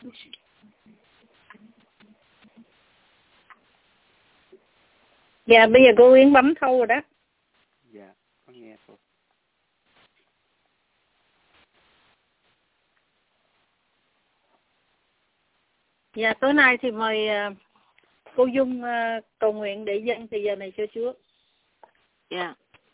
Dạ, bây giờ cô Yến bấm thâu rồi đó. Dạ, có nghe cô. Dạ, tối nay thì mời cô Dung cầu nguyện để dâng thì giờ này cho Chúa. Dạ.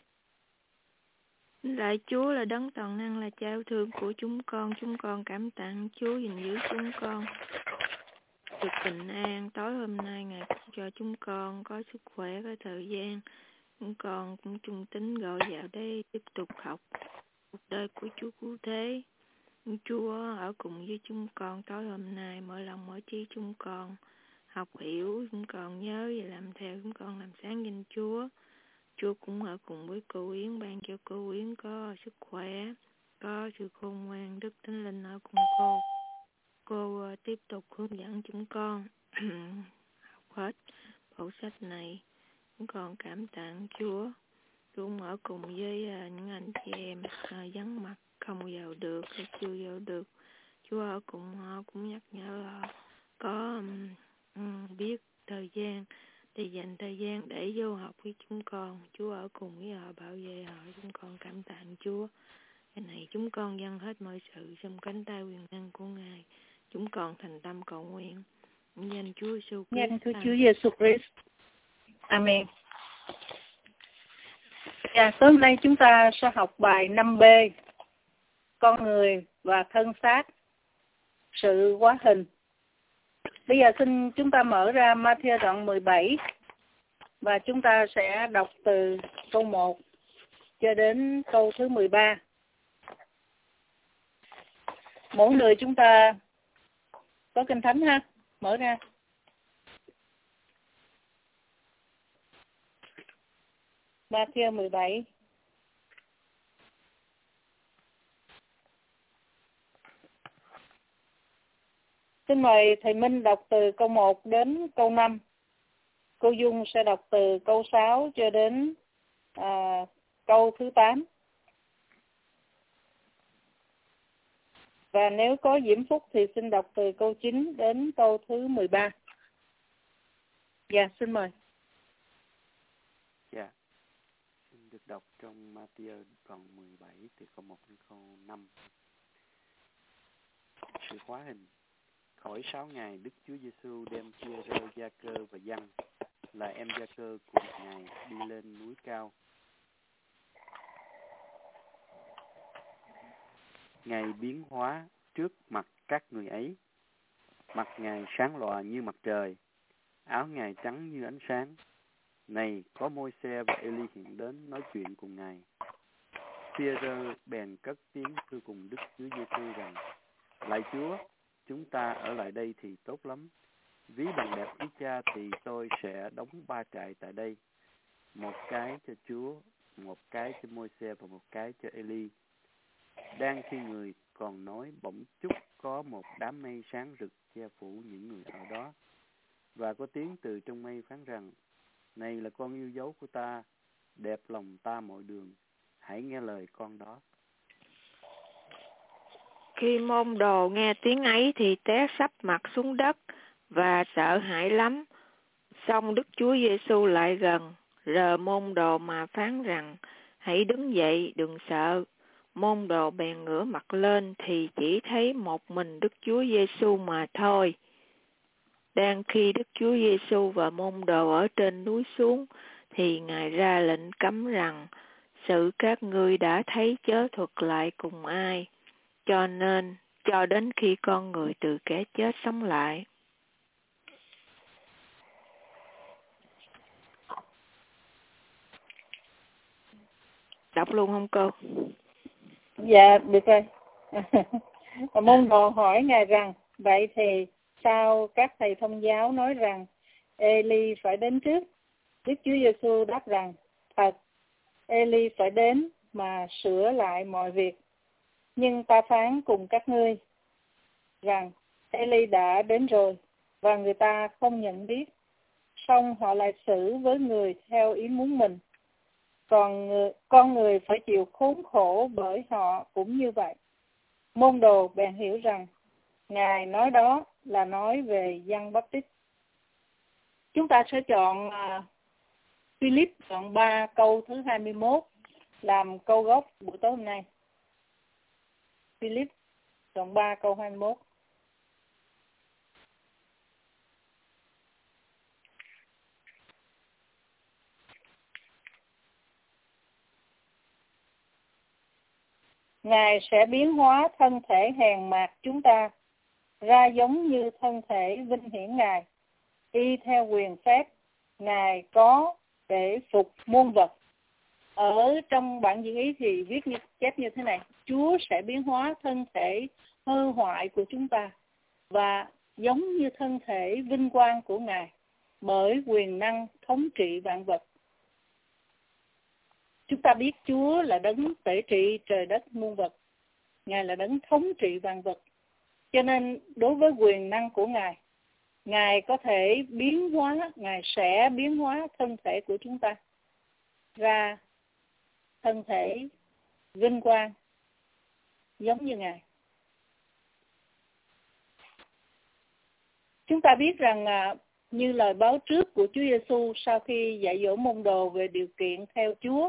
Lạy Chúa là đấng toàn năng, là cha yêu thương của chúng con cảm tạ Chúa gìn giữ chúng con được bình an. Tối hôm nay Ngài cũng cho chúng con có sức khỏe, có thời gian. Chúng con cũng trung tín gọi vào đây tiếp tục học cuộc đời của Chúa cứu thế. Chúa ở cùng với chúng con tối hôm nay, mở lòng mở trí chúng con học hiểu, chúng con nhớ và làm theo, chúng con làm sáng danh Chúa. Chúa cũng ở cùng với cô Yến, ban cho cô Yến có sức khỏe, có sự khôn ngoan, đức Thánh Linh ở cùng cô. Cô tiếp tục hướng dẫn chúng con học hết bộ sách này. Chúng con cảm tạ Chúa. Chúa cũng ở cùng với những anh chị em vắng mặt không vào được hay chưa vào được. Chúa ở cùng họ, cũng nhắc nhở họ có biết thời gian để dành thời gian để vô học với chúng con. Chúa ở cùng với họ, bảo vệ họ. Chúng con cảm tạ Chúa. Cái này chúng con dâng hết mọi sự trong cánh tay quyền năng của Ngài. Chúng con thành tâm cầu nguyện danh Chúa Giêsu Christ. Nhân Chúa Giêsu Christ. Amen. Dạ, tối nay chúng ta sẽ học bài 5B, con người và thân xác, sự hóa hình. Bây giờ xin chúng ta mở ra Ma-thi-ơ đoạn 17 và chúng ta sẽ đọc từ câu 1 cho đến câu thứ 13. Mỗi người chúng ta có Kinh Thánh ha, mở ra. Ma-thi-ơ 17. Xin mời thầy Minh đọc từ câu 1 đến câu 5. Cô Dung sẽ đọc từ câu 6 cho đến câu thứ 8. Và nếu có Diễm Phúc thì xin đọc từ câu 9 đến câu thứ 13. Dạ, xin mời. Dạ, xin được đọc trong Ma-thi-ơ đoạn 17 từ câu 1 đến câu 5. Sự hóa hình. Khỏi 6 ngày, Đức Chúa Giêsu đem Phi-e-rơ, Gia-cơ và Giăng là em Gia-cơ cùng Ngài đi lên núi cao. Ngài biến hóa trước mặt các người ấy. Mặt Ngài sáng lòa như mặt trời, áo Ngài trắng như ánh sáng. Này, có Môi-se và Ê-li hiện đến nói chuyện cùng Ngài. Phi-e-rơ bèn cất tiếng thưa cùng Đức Chúa Giêsu rằng: Lạy Chúa, chúng ta ở lại đây thì tốt lắm. Ví bằng đẹp ý Cha thì tôi sẽ đóng 3 trại tại đây, một cái cho Chúa, một cái cho Môi-se và một cái cho Ê-li. Đang khi người còn nói, bỗng chốc có một đám mây sáng rực che phủ những người ở đó, và có tiếng từ trong mây phán rằng: Này là con yêu dấu của ta, đẹp lòng ta mọi đường, hãy nghe lời con đó. Khi môn đồ nghe tiếng ấy thì té sấp mặt xuống đất và sợ hãi lắm. Xong Đức Chúa Giêsu lại gần, rờ môn đồ mà phán rằng: Hãy đứng dậy, đừng sợ. Môn đồ bèn ngửa mặt lên thì chỉ thấy một mình Đức Chúa Giêsu mà thôi. Đang khi Đức Chúa Giêsu và môn đồ ở trên núi xuống, thì Ngài ra lệnh cấm rằng: Sự các ngươi đã thấy chớ thuật lại cùng ai, cho nên cho đến khi con người từ kẻ chết sống lại. Đọc luôn không cô? Dạ, được rồi. Môn đồ hỏi Ngài rằng: Vậy thì sao các thầy thông giáo nói rằng Ê-li phải đến trước? Đức Chúa Giêsu đáp rằng: Thật, Ê-li phải đến mà sửa lại mọi việc. Nhưng ta phán cùng các ngươi rằng Ê-li đã đến rồi, và người ta không nhận biết. Song họ lại xử với người theo ý muốn mình. Còn con người phải chịu khốn khổ bởi họ cũng như vậy. Môn đồ bèn hiểu rằng Ngài nói đó là nói về Giăng Baptist. Chúng ta sẽ chọn Philip đoạn 3 câu thứ 21 làm câu gốc buổi tối hôm nay. Philip đoạn 3 câu 21. Ngài sẽ biến hóa thân thể hèn mạt chúng ta ra giống như thân thể vinh hiển Ngài, y theo quyền phép Ngài có để phục muôn vật. Ở trong bản diễn ý thì viết chép như thế này: Chúa sẽ biến hóa thân thể hư hoại của chúng ta và giống như thân thể vinh quang của Ngài bởi quyền năng thống trị vạn vật. Chúng ta biết Chúa là đấng tể trị trời đất muôn vật. Ngài là đấng thống trị vạn vật. Cho nên đối với quyền năng của Ngài, Ngài có thể biến hóa, Ngài sẽ biến hóa thân thể của chúng ta ra thân thể vinh quang giống như Ngài. Chúng ta biết rằng như lời báo trước của Chúa Giêsu sau khi dạy dỗ môn đồ về điều kiện theo Chúa,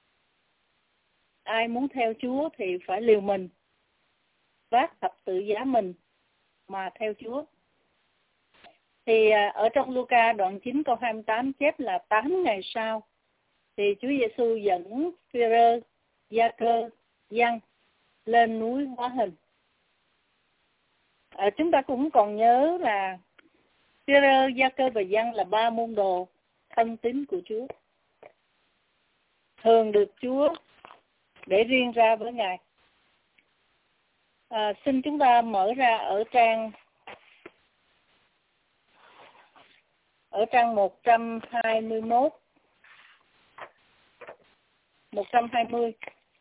ai muốn theo Chúa thì phải liều mình, vác thập tự giá mình mà theo Chúa. Thì ở trong Luca đoạn 9 câu 28 chép là 8 ngày sau thì Chúa Giêsu dẫn Phi-rơ, Gia-cơ, Giăng lên núi hóa hình. Chúng ta cũng còn nhớ là Phi-rơ, Gia-cơ và Giăng là 3 môn đồ thân tín của Chúa, thường được Chúa để riêng ra với Ngài. Xin chúng ta mở ra ở trang 121, 120.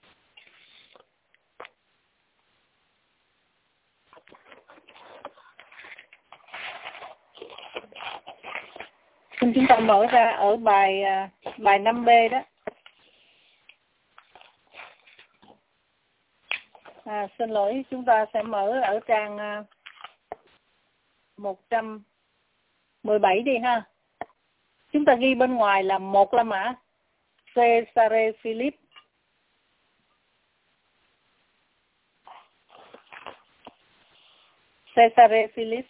Xin chúng ta mở ra ở bài 5B đó. Xin lỗi, chúng ta sẽ mở ở trang 117 đi ha. Chúng ta ghi bên ngoài là 1 La Mã, Caesarea Philip. Caesarea Philip.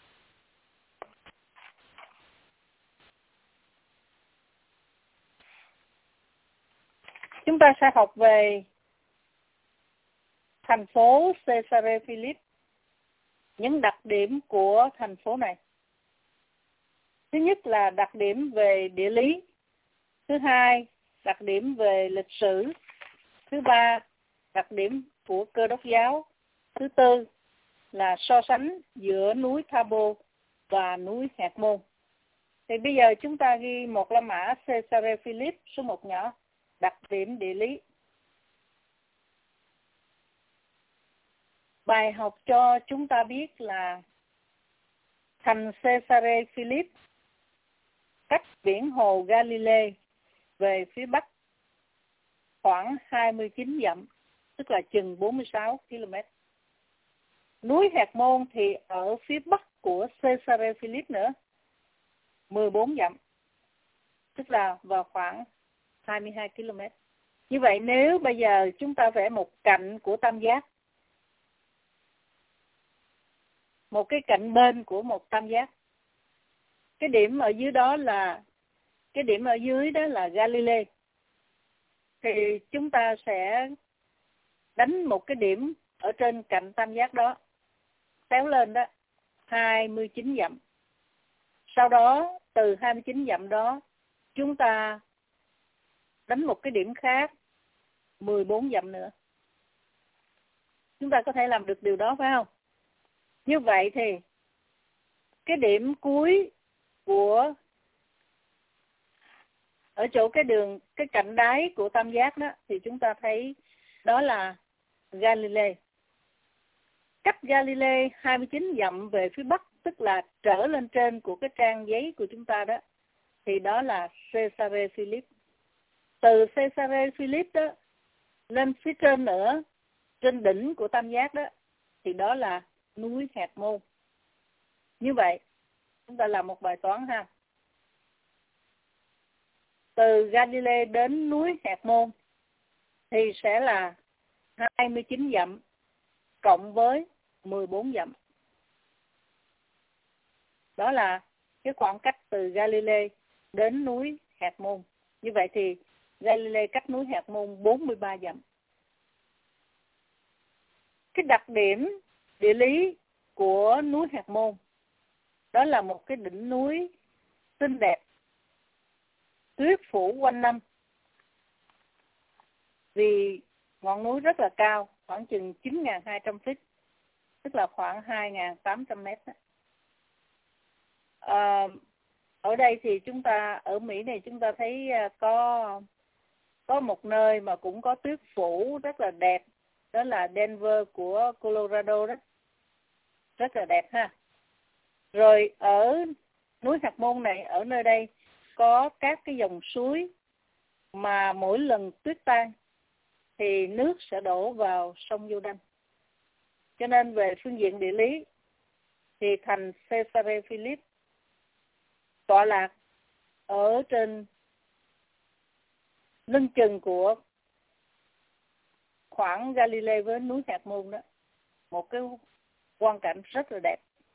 Chúng ta sẽ học về thành phố Caesarea Philip, những đặc điểm của thành phố này. Thứ nhất là đặc điểm về địa lý. Thứ hai, đặc điểm về lịch sử. Thứ ba, đặc điểm của Cơ Đốc giáo. Thứ tư là so sánh giữa núi Tha-bô và núi Hạt Môn. Thì bây giờ chúng ta ghi 1 La Mã, Caesarea Philip, số 1 nhỏ, đặc điểm địa lý. Bài học cho chúng ta biết là thành Caesarea Philip cách biển hồ Galilee về phía bắc khoảng 29 dặm, tức là chừng 46 km. Núi Hạt Môn thì ở phía bắc của Caesarea Philip nữa, 14 dặm, tức là vào khoảng 22 km. Như vậy nếu bây giờ chúng ta vẽ một cạnh của tam giác, một cái cạnh bên của một tam giác, cái điểm ở dưới đó là Galilee, thì chúng ta sẽ đánh một cái điểm ở trên cạnh tam giác đó, kéo lên đó 29 dặm. Sau đó từ 29 dặm đó chúng ta đánh một cái điểm khác 14 dặm nữa. Chúng ta có thể làm được điều đó phải không? Như vậy thì cái điểm cuối của ở chỗ cái cạnh đáy của tam giác đó thì chúng ta thấy đó là Galilee. Cách Galilee 29 dặm về phía bắc, tức là trở lên trên của cái trang giấy của chúng ta đó, thì đó là Caesarea Philip. Từ Caesarea Philip đó lên phía trên nữa, trên đỉnh của tam giác đó, thì đó là núi Hạt Môn. Như vậy, chúng ta làm một bài toán ha. Từ Galilee đến núi Hạt Môn thì sẽ là 29 dặm cộng với 14 dặm. Đó là cái khoảng cách từ Galilee đến núi Hạt Môn. Như vậy thì Galilee cách núi Hạt Môn 43 dặm. Cái đặc điểm địa lý của núi Hạt Môn đó là một cái đỉnh núi xinh đẹp, tuyết phủ quanh năm. Vì ngọn núi rất là cao, khoảng chừng 9.200 feet, tức là khoảng 2.800 mét. Ở đây thì ở Mỹ này chúng ta thấy có một nơi mà cũng có tuyết phủ rất là đẹp, đó là Denver của Colorado đó, rất là đẹp ha. Rồi ở núi Hạt Môn này, ở nơi đây có các cái dòng suối mà mỗi lần tuyết tan thì nước sẽ đổ vào sông Giô-đanh. Cho nên về phương diện địa lý thì thành Caesarea Philip tọa lạc ở trên lưng chừng của khoảng Galilee với núi Hạt Môn đó. Một cái quang cảnh rất là đẹp.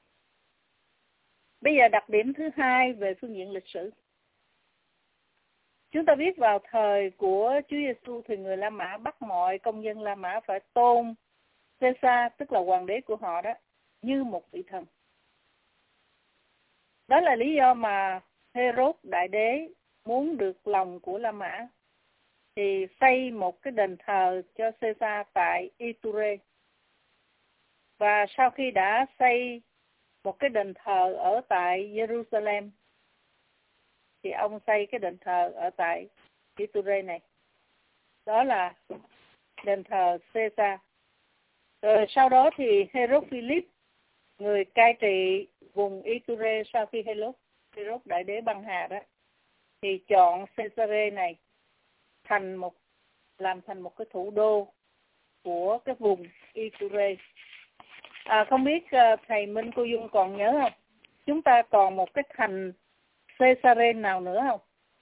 Bây giờ đặc điểm thứ hai về phương diện lịch sử. Chúng ta biết vào thời của Chúa Giêsu thì người La Mã bắt mọi công dân La Mã phải tôn Caesar, tức là hoàng đế của họ đó, như một vị thần. Đó là lý do mà Herod đại đế muốn được lòng của La Mã thì xây một cái đền thờ cho Caesar tại Iture. Và sau khi đã xây một cái đền thờ ở tại Jerusalem thì ông xây cái đền thờ ở tại Iture này. Đó là đền thờ Caesar. Rồi sau đó thì Herod Philip, người cai trị vùng Iture sau khi Herod đại đế băng hà đó, thì chọn Caesarea này làm thành một cái thủ đô của cái vùng Iture. Không biết thầy Minh, cô Dung còn nhớ không? Chúng ta còn một cái thành Caesarea nào nữa không?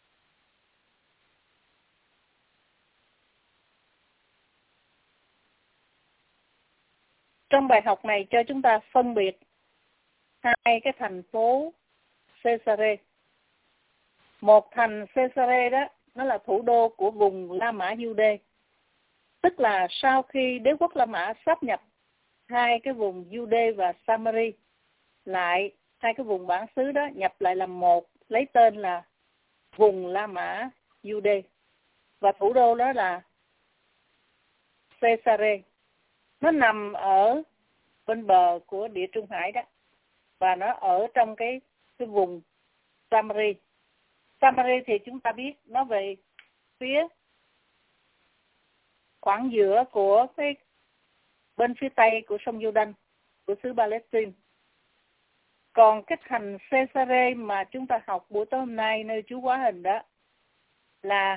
Trong bài học này cho chúng ta phân biệt hai cái thành phố Caesarea. Một thành Caesarea đó, nó là thủ đô của vùng La Mã Giu-đê. Tức là sau khi đế quốc La Mã sáp nhập hai cái vùng Giu-đê và Samari lại, hai cái vùng bản xứ đó nhập lại làm một, lấy tên là vùng La Mã Giu-đê. Và thủ đô đó là Caesarea. Nó nằm ở bên bờ của Địa Trung Hải đó. Và nó ở trong cái vùng Samari. Samari thì chúng ta biết nó về phía khoảng giữa của cái bên phía tây của sông Giô-đanh của xứ Palestine. Còn cái thành Caesarea mà chúng ta học buổi tối hôm nay nơi chú hóa hình đó là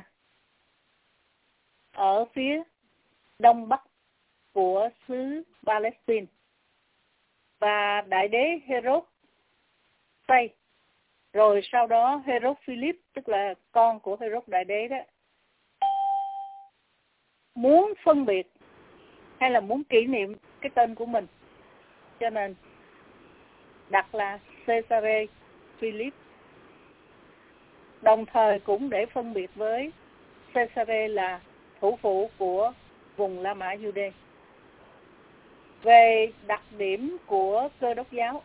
ở phía đông bắc của xứ Palestine. Và đại đế Herod xây. Rồi sau đó Herod Philip, tức là con của Herod đại đế đó, muốn phân biệt hay là muốn kỷ niệm cái tên của mình, cho nên đặt là Caesarea Philip. Đồng thời cũng để phân biệt với Caesarea là thủ phủ của vùng La Mã Giu-đê. Về đặc điểm của Cơ Đốc giáo,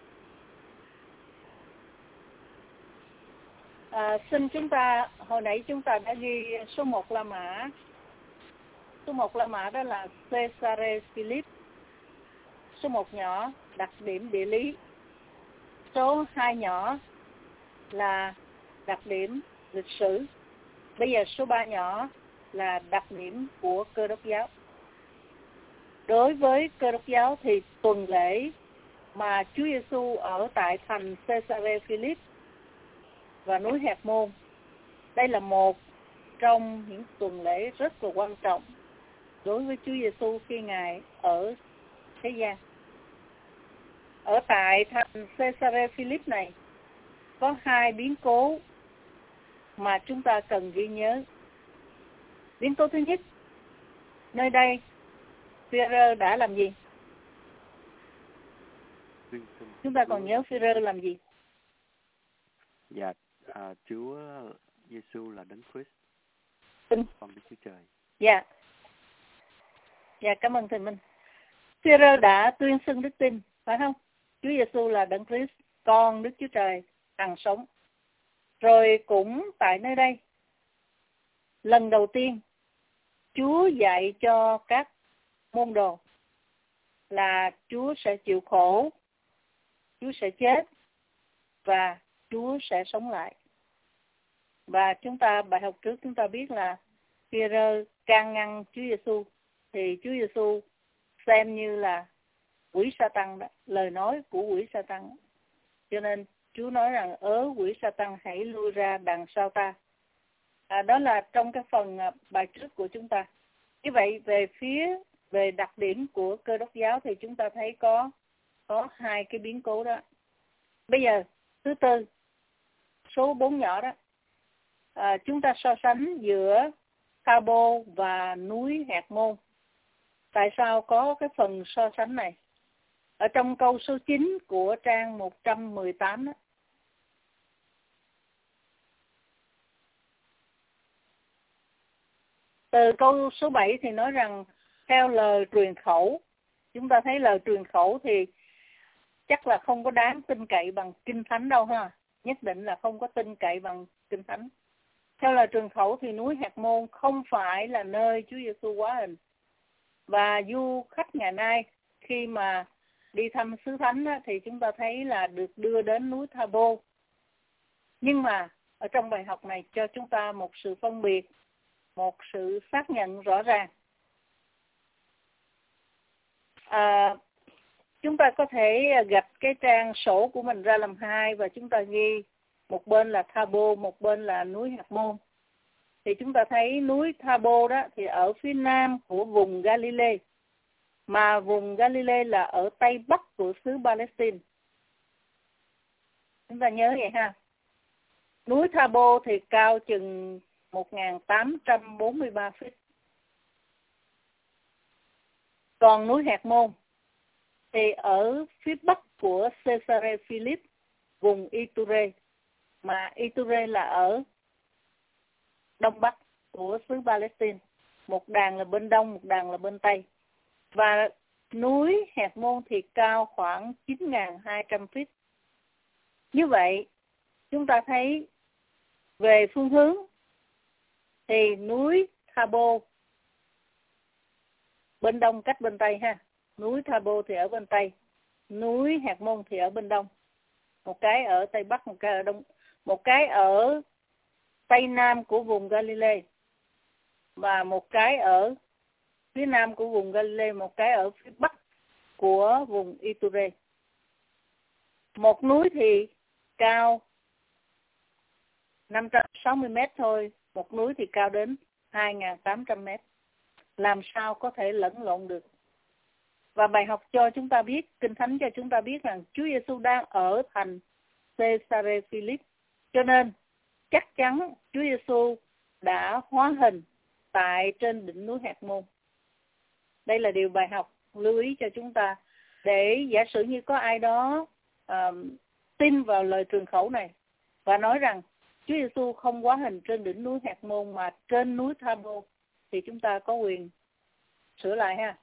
xin chúng ta, hồi nãy chúng ta đã ghi số 1 La Mã. Số 1 La Mã đó là Caesarea Philip. Số 1 nhỏ, đặc điểm địa lý. Số 2 nhỏ là đặc điểm lịch sử. Bây giờ số 3 nhỏ là đặc điểm của Cơ Đốc giáo. Đối với Cơ Đốc giáo thì tuần lễ mà Chúa Giêsu ở tại thành Caesarea Philip và núi Hạt Môn, đây là một trong những tuần lễ rất là quan trọng đối với Chúa Giêsu khi Ngài ở thế gian. ở tại thành Caesarea Philip này có hai biến cố mà chúng ta cần ghi nhớ. Biến cố thứ nhất, nơi đây Phi-e-rơ đã làm gì? Chúng ta còn nhớ Phi-e-rơ làm gì? Dạ, Chúa Giêsu là Đấng Christ, con Đức Chúa Trời. Dạ. Dạ, cảm ơn thầy Minh. Phi-e-rơ đã tuyên xưng đức tin, phải không? Chúa Giêsu là Đấng Christ, con Đức Chúa Trời hằng sống. Rồi cũng tại nơi đây, lần đầu tiên Chúa dạy cho các môn đồ là Chúa sẽ chịu khổ, Chúa sẽ chết và Chúa sẽ sống lại. Và bài học trước chúng ta biết là Phi-e-rơ can ngăn Chúa Giêsu, thì Chúa Giêsu xem như là quỷ Sa-tăng đó, lời nói của quỷ Sa-tăng. Cho nên Chúa nói rằng quỷ Sa-tăng hãy lui ra đằng sau ta. Đó là trong cái phần bài trước của chúng ta. Như vậy về đặc điểm của Cơ Đốc giáo thì chúng ta thấy có hai cái biến cố đó. Bây giờ thứ tư, số 4 nhỏ đó, chúng ta so sánh giữa Tha-bô và núi Hạt Môn. Tại sao có cái phần so sánh này? Ở trong câu số 9 của trang 118 đó. Từ câu số 7 thì nói rằng theo lời truyền khẩu. Chúng ta thấy lời truyền khẩu thì chắc là không có đáng tin cậy bằng Kinh Thánh đâu ha. Nhất định là không có tin cậy bằng Kinh Thánh. Theo lời truyền khẩu thì núi Hạt Môn không phải là nơi Chúa Giêsu hóa hình. Và du khách ngày nay khi mà đi thăm xứ Thánh á, thì chúng ta thấy là được đưa đến núi Tha-bô. Nhưng mà ở trong bài học này cho chúng ta một sự phân biệt, một sự xác nhận rõ ràng. Chúng ta có thể gạch cái trang sổ của mình ra làm hai và chúng ta ghi một bên là Tha-bô, một bên là núi Hạt Môn. Thì chúng ta thấy núi Tha-bô đó thì ở phía nam của vùng Galilee, mà vùng Galilee là ở tây bắc của xứ Palestine. Chúng ta nhớ vậy ha. Núi Tha-bô thì cao chừng 1.843 feet. Còn núi Hạt Môn thì ở phía bắc của Caesarea Philip, vùng Iture, mà Iture là ở đông bắc của xứ Palestine. Một đàn là bên đông, một đàn là bên tây. Và núi Hạt Môn thì cao khoảng 9.200 feet. Như vậy, chúng ta thấy về phương hướng thì núi Tha-bô bên đông cách bên tây ha. Núi Tha-bô thì ở bên tây, núi Hạt Môn thì ở bên đông. Một cái ở tây bắc, một cái ở đông, một cái ở tây nam của vùng Galilee và một cái ở phía nam của vùng Galilee, một cái ở phía bắc của vùng Iture. Một núi thì cao 560 mét thôi, một núi thì cao đến 2.800 mét. Làm sao có thể lẫn lộn được? Và bài học cho chúng ta biết, Kinh Thánh cho chúng ta biết rằng Chúa Giêsu đang ở thành Caesarea Philip. Cho nên chắc chắn Chúa Giêsu đã hóa hình tại trên đỉnh núi Hạt Môn. Đây là điều bài học lưu ý cho chúng ta. Để giả sử như có ai đó tin vào lời truyền khẩu này và nói rằng Chúa Giêsu không hóa hình trên đỉnh núi Hạt Môn mà trên núi Tha-bô, thì chúng ta có quyền sửa lại ha.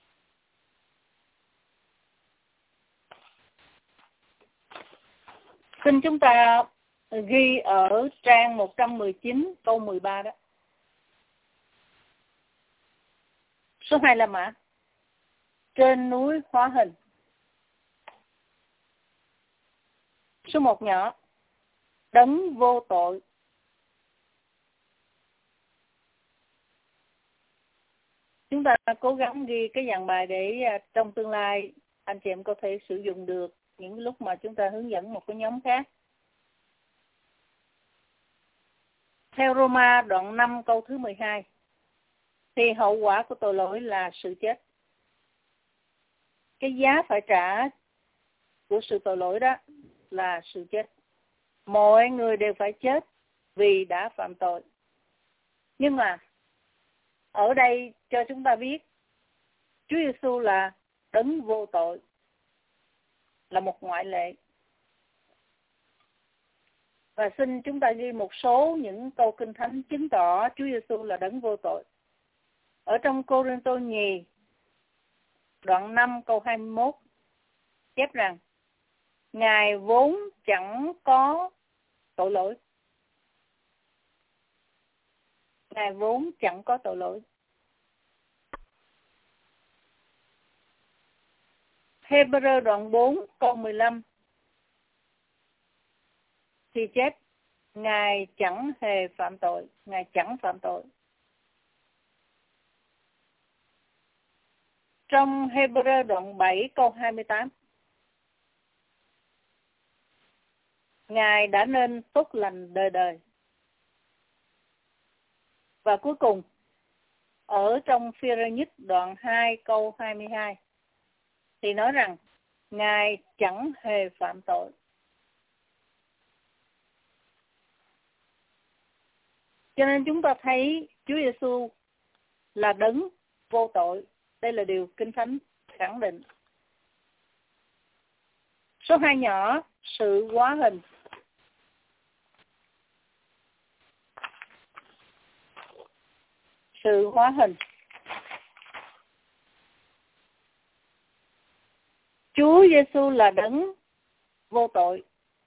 Xin chúng ta ghi ở trang 119 câu 13 đó. Số 2 là mã. Trên núi hóa hình. Số 1 nhỏ. Đấng vô tội. Chúng ta cố gắng ghi cái dàn bài để trong tương lai anh chị em có thể sử dụng được những lúc mà chúng ta hướng dẫn một cái nhóm khác. Theo Roma đoạn 5 câu thứ 12 thì hậu quả của tội lỗi là sự chết. Cái giá phải trả của sự tội lỗi đó là sự chết. Mọi người đều phải chết vì đã phạm tội. Nhưng mà ở đây cho chúng ta biết Chúa Giêsu là đấng vô tội, là một ngoại lệ. Và xin chúng ta ghi một số những câu Kinh Thánh chứng tỏ Chúa Giêsu là đấng vô tội. Ở trong Cô-rinh-tô nhì đoạn 5 câu 21 chép rằng Ngài vốn chẳng có tội lỗi. Ngài vốn chẳng có tội lỗi. Hê-bơ-rơ đoạn 4 câu 15 thì chép Ngài chẳng hề phạm tội. Ngài chẳng phạm tội. Trong Hê-bơ-rơ đoạn 7 câu 28 Ngài đã nên tốt lành đời đời. Và cuối cùng ở trong Phi-rơ-nhích đoạn 2 câu 22 thì nói rằng Ngài chẳng hề phạm tội. Cho nên chúng ta thấy Chúa Giêsu là đấng vô tội. Đây là điều Kinh Thánh khẳng định. Số 2 nhỏ, sự hóa hình. Sự hóa hình. Chúa Giêsu là đấng vô tội.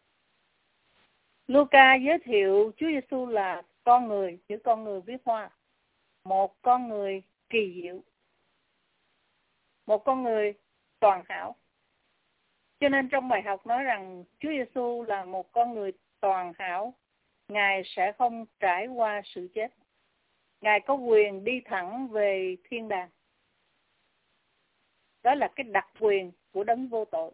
Luca giới thiệu Chúa Giêsu là con người, chữ con người viết hoa, một con người kỳ diệu, một con người toàn hảo. Cho nên trong bài học nói rằng Chúa Giêsu là một con người toàn hảo, Ngài sẽ không trải qua sự chết. Ngài có quyền đi thẳng về thiên đàng. Đó là cái đặc quyền của đấng vô tội.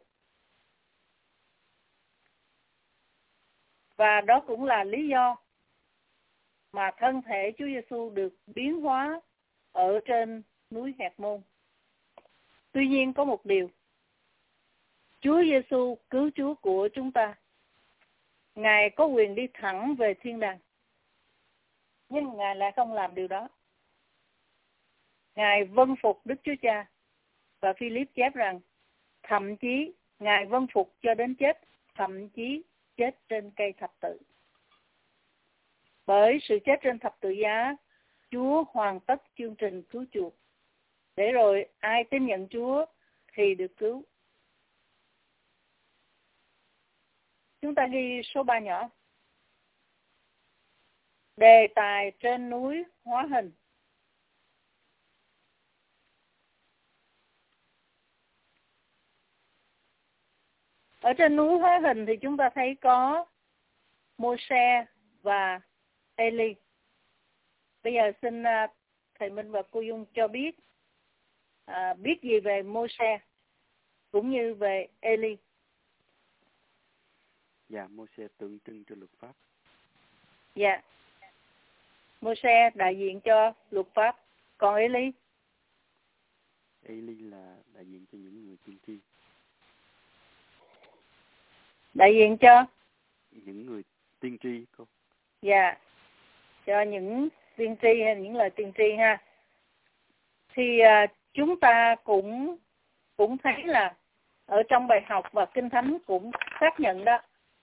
Và đó cũng là lý do mà thân thể Chúa Giêsu được biến hóa ở trên núi Hẹt Môn. Tuy nhiên có một điều, Chúa Giêsu cứu Chúa của chúng ta, Ngài có quyền đi thẳng về thiên đàng, nhưng Ngài lại không làm điều đó. Ngài vâng phục Đức Chúa Cha, và Philip chép rằng thậm chí Ngài vâng phục cho đến chết, thậm chí chết trên cây thập tự. Bởi sự chết trên thập tự giá, Chúa hoàn tất chương trình cứu chuộc, để rồi ai tin nhận Chúa thì được cứu. Chúng ta ghi số 3 nhỏ. Đề tài trên núi hóa hình. Ở trên núi hóa hình thì chúng ta thấy có Môi-se và Ê-li. Bây giờ xin thầy Minh và cô Dung cho biết biết gì về Môi-se cũng như về Ê-li. Dạ, Môi-se tượng trưng cho luật pháp. Dạ. Môi-se đại diện cho luật pháp. Còn Ê-li? Ê-li là đại diện cho những người tiên tri. Đại diện cho? Những người tiên tri cô. Dạ. Cho những tiên tri hay những lời tiên tri ha. Thì chúng ta cũng thấy là ở trong bài học và Kinh Thánh cũng xác nhận đó.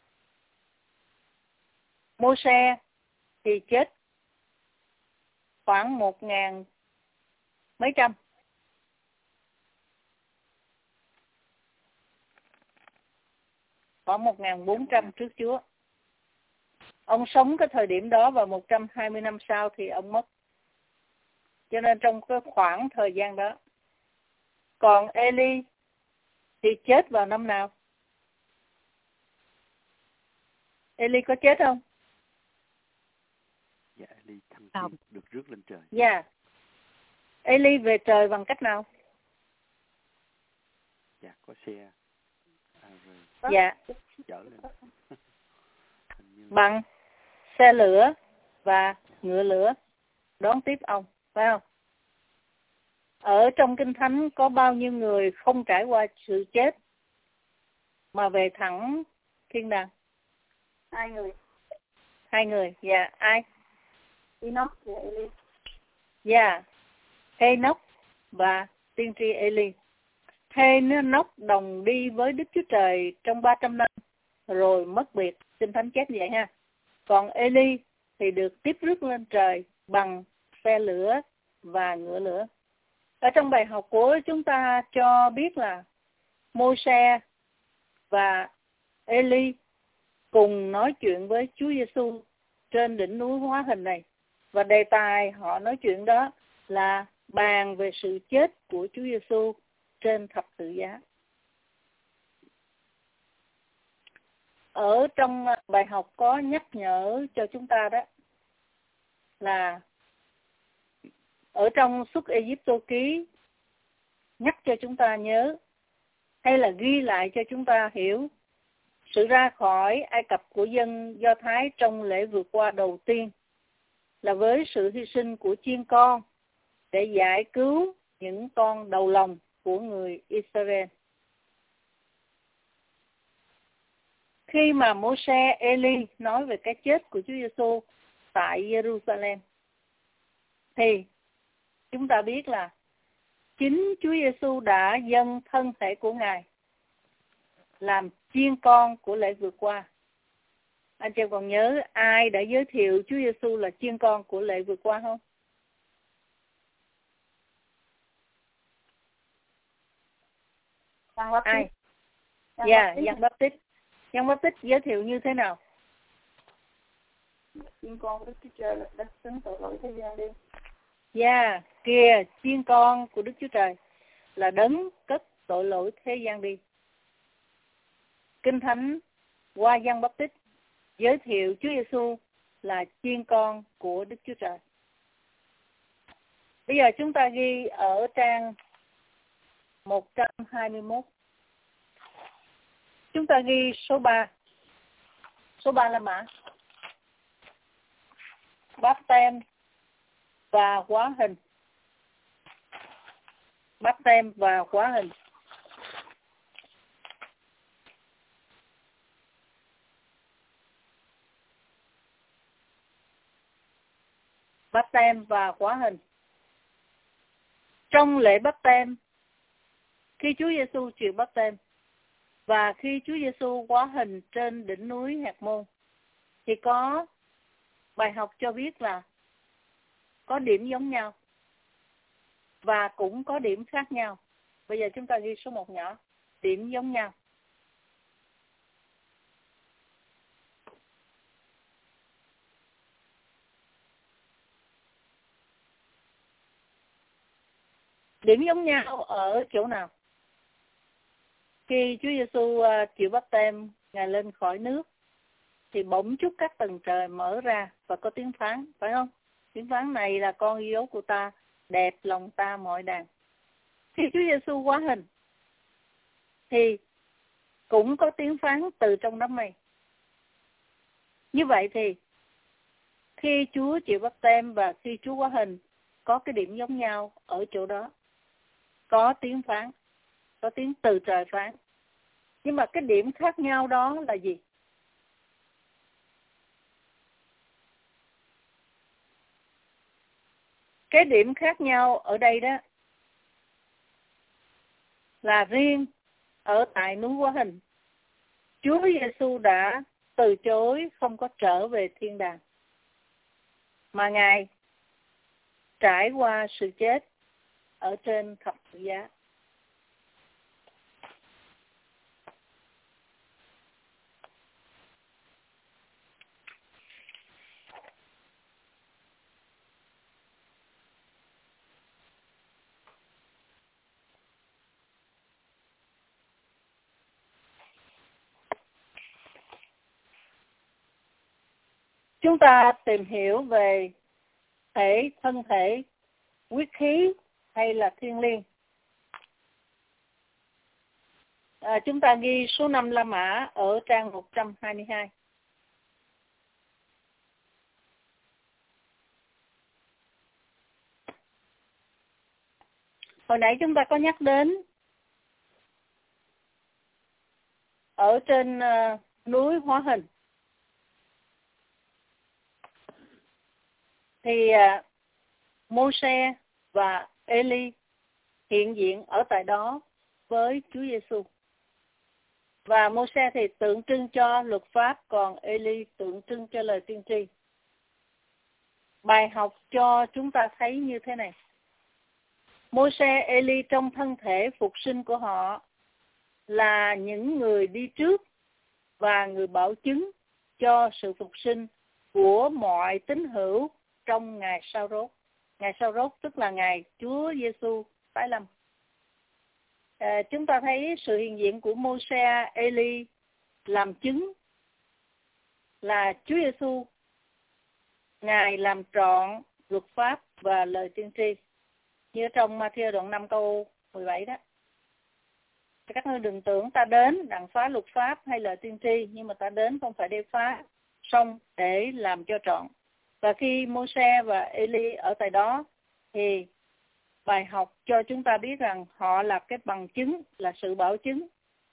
Môi-se thì chết khoảng 1.000 mấy trăm. Khoảng 1.400 trước Chúa. Ông sống cái thời điểm đó và 120 năm sau thì ông mất. Cho nên trong cái khoảng thời gian đó. Còn Ê-li thì chết vào năm nào? Ê-li có chết không? Dạ, Ê-li thăng thiên được rước lên trời. Dạ. Ê-li về trời bằng cách nào? Dạ, có xe. Rồi dạ. Chở lên. Bằng xe lửa và ngựa lửa đón tiếp ông, phải không? Ở trong Kinh Thánh có bao nhiêu người không trải qua sự chết mà về thẳng thiên đàng? 2 người. 2 người, dạ. Ai? Enoch và Eli. Dạ. Enoch và tiên tri Eli. Enoch đồng đi với Đức Chúa Trời trong 300 năm rồi mất biệt, Kinh Thánh chép vậy ha. Còn Eli thì được tiếp rước lên trời bằng xe lửa và ngựa lửa. Ở trong bài học của chúng ta cho biết là Môi-se và Eli cùng nói chuyện với Chúa Giêsu trên đỉnh núi hóa hình này. Và đề tài họ nói chuyện đó là bàn về sự chết của Chúa Giêsu trên thập tự giá. Ở trong bài học có nhắc nhở cho chúng ta đó là ở trong Xuất Ai-cập ký nhắc cho chúng ta nhớ hay là ghi lại cho chúng ta hiểu sự ra khỏi Ai Cập của dân Do Thái trong lễ vượt qua đầu tiên là với sự hy sinh của chiên con để giải cứu những con đầu lòng của người Israel. Khi mà Môi-se, Eli nói về cái chết của Chúa Giêsu tại Jerusalem thì chúng ta biết là chính Chúa Giêsu đã dâng thân thể của Ngài làm chiên con của lễ vượt qua. Anh chị còn nhớ ai đã giới thiệu Chúa Giêsu là chiên con của lễ vượt qua không? Ai? Dạ, Giăng Báp-tít. Giăng Báp-tít giới thiệu như thế nào? Chiên con Đức Chúa Trời đã xứng tội lỗi thế gian đi. Dạ, kìa, chiên con của Đức Chúa Trời là đấng cất tội lỗi thế gian đi. Kinh Thánh qua Giăng Báp-tít giới thiệu Chúa Giêsu là chiên con của Đức Chúa Trời. Bây giờ chúng ta ghi ở trang 121. Chúng ta ghi số 3. Số 3 là mã báp tem và hóa hình. Báp tem và hóa hình. Báp tem và hóa hình. Trong lễ báp tem, khi Chúa Giêsu chịu báp tem và khi Chúa Giêsu hóa hình trên đỉnh núi Hạt Môn thì có bài học cho biết là có điểm giống nhau và cũng có điểm khác nhau. Bây giờ chúng ta ghi số 1 nhỏ, điểm giống nhau. Điểm giống nhau ở chỗ nào? Khi Chúa Giêsu chịu báp tem, Ngài lên khỏi nước thì bỗng chốc các tầng trời mở ra và có tiếng phán, phải không? Tiếng phán này là con yêu dấu của ta, đẹp lòng ta mọi đàn. Khi Chúa Giêsu hóa hình thì cũng có tiếng phán từ trong đám mây. Như vậy thì khi Chúa chịu báp tem và khi Chúa hóa hình có cái điểm giống nhau ở chỗ đó. Có tiếng phán, có tiếng từ trời phán. Nhưng mà cái điểm khác nhau đó là gì? Cái điểm khác nhau ở đây đó là riêng ở tại núi hóa hình. Chúa Giêsu đã từ chối không có trở về thiên đàng, mà Ngài trải qua sự chết ở trên thập tự giá. Chúng ta tìm hiểu về thân thể, huyết khí hay là thiên liêng. Chúng ta ghi số 5 La Mã ở trang 122. Hồi nãy chúng ta có nhắc đến ở trên núi Hóa Hình thì Mô-se và Ê-li hiện diện ở tại đó với Chúa Giêsu. Và Mô-se thì tượng trưng cho luật pháp, còn Ê-li tượng trưng cho lời tiên tri. Bài học cho chúng ta thấy như thế này. Mô-se, Ê-li trong thân thể phục sinh của họ là những người đi trước và người bảo chứng cho sự phục sinh của mọi tín hữu trong ngày sau rốt. Ngày sau rốt tức là ngày Chúa Giêsu tái lâm. Chúng ta thấy sự hiện diện của Mô-se, Ê-li làm chứng là Chúa Giêsu, Ngài làm trọn luật pháp và lời tiên tri. Như trong Ma-thi-ơ đoạn 5 câu 17 đó. Các ngươi đừng tưởng ta đến đặng phá luật pháp hay lời tiên tri, nhưng mà ta đến không phải để phá, xong để làm cho trọn. Và khi Mô-se và Ê-li ở tại đó thì bài học cho chúng ta biết rằng họ là cái bằng chứng, là sự bảo chứng,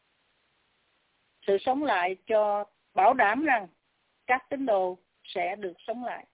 sự sống lại cho bảo đảm rằng các tín đồ sẽ được sống lại.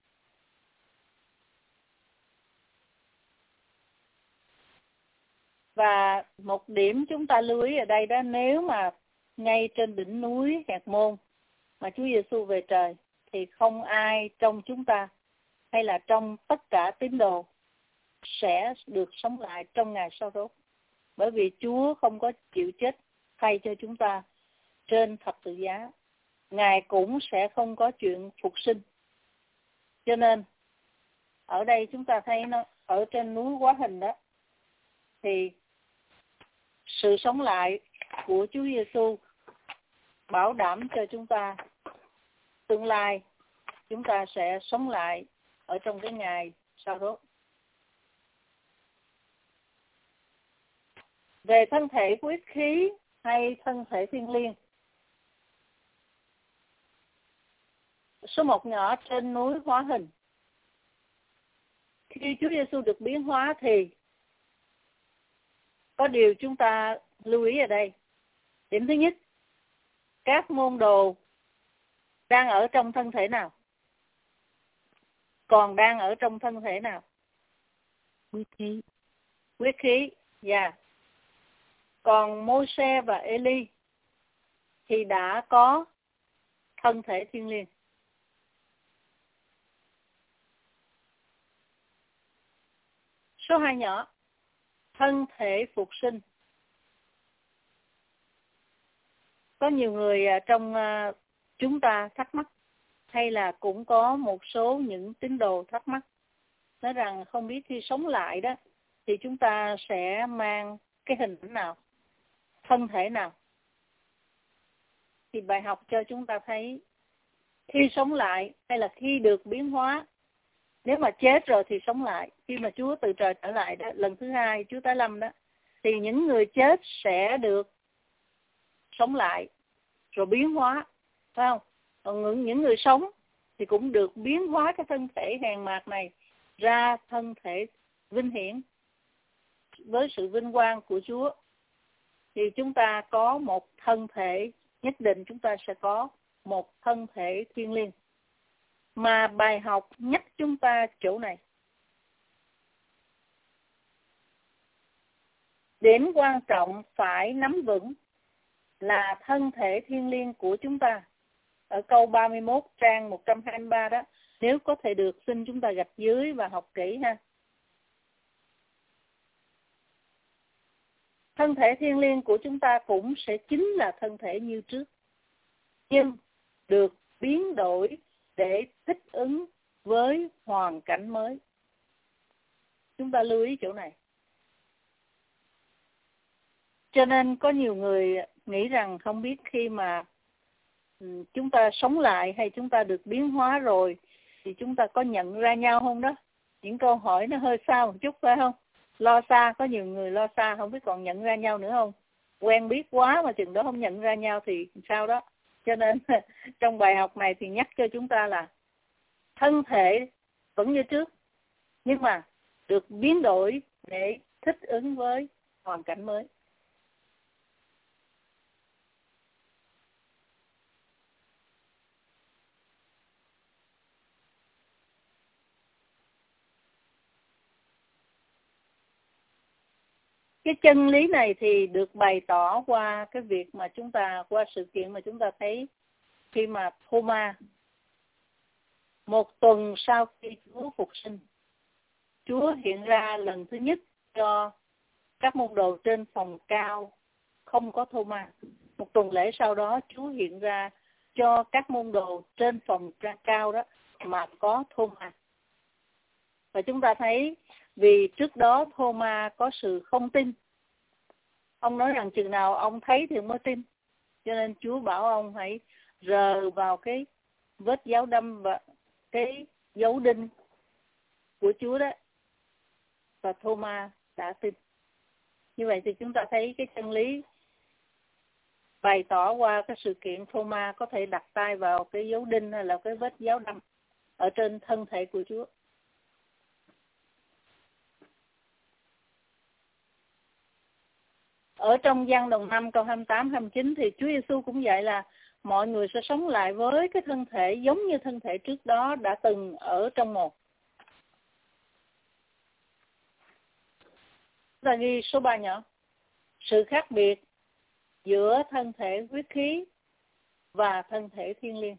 Và một điểm chúng ta lưu ý ở đây đó, nếu mà ngay trên đỉnh núi Hẹt Môn mà Chúa Giêsu về trời thì không ai trong chúng ta hay là trong tất cả tín đồ sẽ được sống lại trong ngày sau rốt. Bởi vì Chúa không có chịu chết thay cho chúng ta trên thập tự giá. Ngài cũng sẽ không có chuyện phục sinh. Cho nên ở đây chúng ta thấy nó ở trên núi Hóa Hình đó thì sự sống lại của Chúa Giêsu bảo đảm cho chúng ta tương lai chúng ta sẽ sống lại ở trong cái ngày sau đó. Về thân thể huyết khí hay thân thể thiên liêng, số 1 nhỏ trên núi Hóa Hình, khi Chúa Giêsu được biến hóa thì có điều chúng ta lưu ý ở đây. Điểm thứ nhất, các môn đồ đang ở trong thân thể nào? Còn đang ở trong thân thể nào? Huyết khí. Huyết khí, dạ. Còn Mô-se và Ê-li thì đã có thân thể thiên liêng. Số 2 nhỏ, thân thể phục sinh. Có nhiều người trong chúng ta thắc mắc, hay là cũng có một số những tín đồ thắc mắc, nói rằng không biết khi sống lại đó thì chúng ta sẽ mang cái hình ảnh nào, thân thể nào. Thì bài học cho chúng ta thấy khi sống lại hay là khi được biến hóa, nếu mà chết rồi thì sống lại. Khi mà Chúa từ trời trở lại đó, lần thứ 2 Chúa tái lâm đó, thì những người chết sẽ được sống lại rồi biến hóa, phải không? Còn những người sống thì cũng được biến hóa cái thân thể hèn mạt này ra thân thể vinh hiển với sự vinh quang của Chúa. Thì chúng ta có một thân thể, nhất định chúng ta sẽ có một thân thể thiêng liêng. Mà bài học nhắc chúng ta chỗ này. Điểm quan trọng phải nắm vững là thân thể thiêng liêng của chúng ta. Ở câu 31 trang 123 đó, nếu có thể được xin chúng ta gạch dưới và học kỹ ha. Thân thể thiêng liêng của chúng ta cũng sẽ chính là thân thể như trước, nhưng được biến đổi để thích ứng với hoàn cảnh mới. Chúng ta lưu ý chỗ này. Cho nên có nhiều người nghĩ rằng không biết khi mà chúng ta sống lại hay chúng ta được biến hóa rồi thì chúng ta có nhận ra nhau không đó? Những câu hỏi nó hơi xa một chút phải không? Lo xa, có nhiều người lo xa không biết còn nhận ra nhau nữa không? Quen biết quá mà chừng đó không nhận ra nhau thì sao đó? Cho nên trong bài học này thì nhắc cho chúng ta là thân thể vẫn như trước, nhưng mà được biến đổi để thích ứng với hoàn cảnh mới. Cái chân lý này thì được bày tỏ qua cái việc mà qua sự kiện mà chúng ta thấy khi mà Thomas, một tuần sau khi Chúa phục sinh, Chúa hiện ra lần thứ nhất cho các môn đồ trên phòng cao không có Thomas. Một tuần lễ sau đó Chúa hiện ra cho các môn đồ trên phòng cao đó mà có Thomas. Và chúng ta thấy vì trước đó Thomas có sự không tin. Ông nói rằng chừng nào ông thấy thì mới tin. Cho nên Chúa bảo ông hãy rờ vào cái vết giáo đâm và cái dấu đinh của Chúa đó. Và Thomas đã tin. Như vậy thì chúng ta thấy cái chân lý bày tỏ qua cái sự kiện Thomas có thể đặt tay vào cái dấu đinh hay là cái vết giáo đâm ở trên thân thể của Chúa. Ở trong Giăng đoạn 5 câu 28-29 thì Chúa Giêsu cũng dạy là mọi người sẽ sống lại với cái thân thể giống như thân thể trước đó đã từng ở trong một. Chúng ta ghi số 3 nhỏ. Sự khác biệt giữa thân thể huyết khí và thân thể thiên liêng.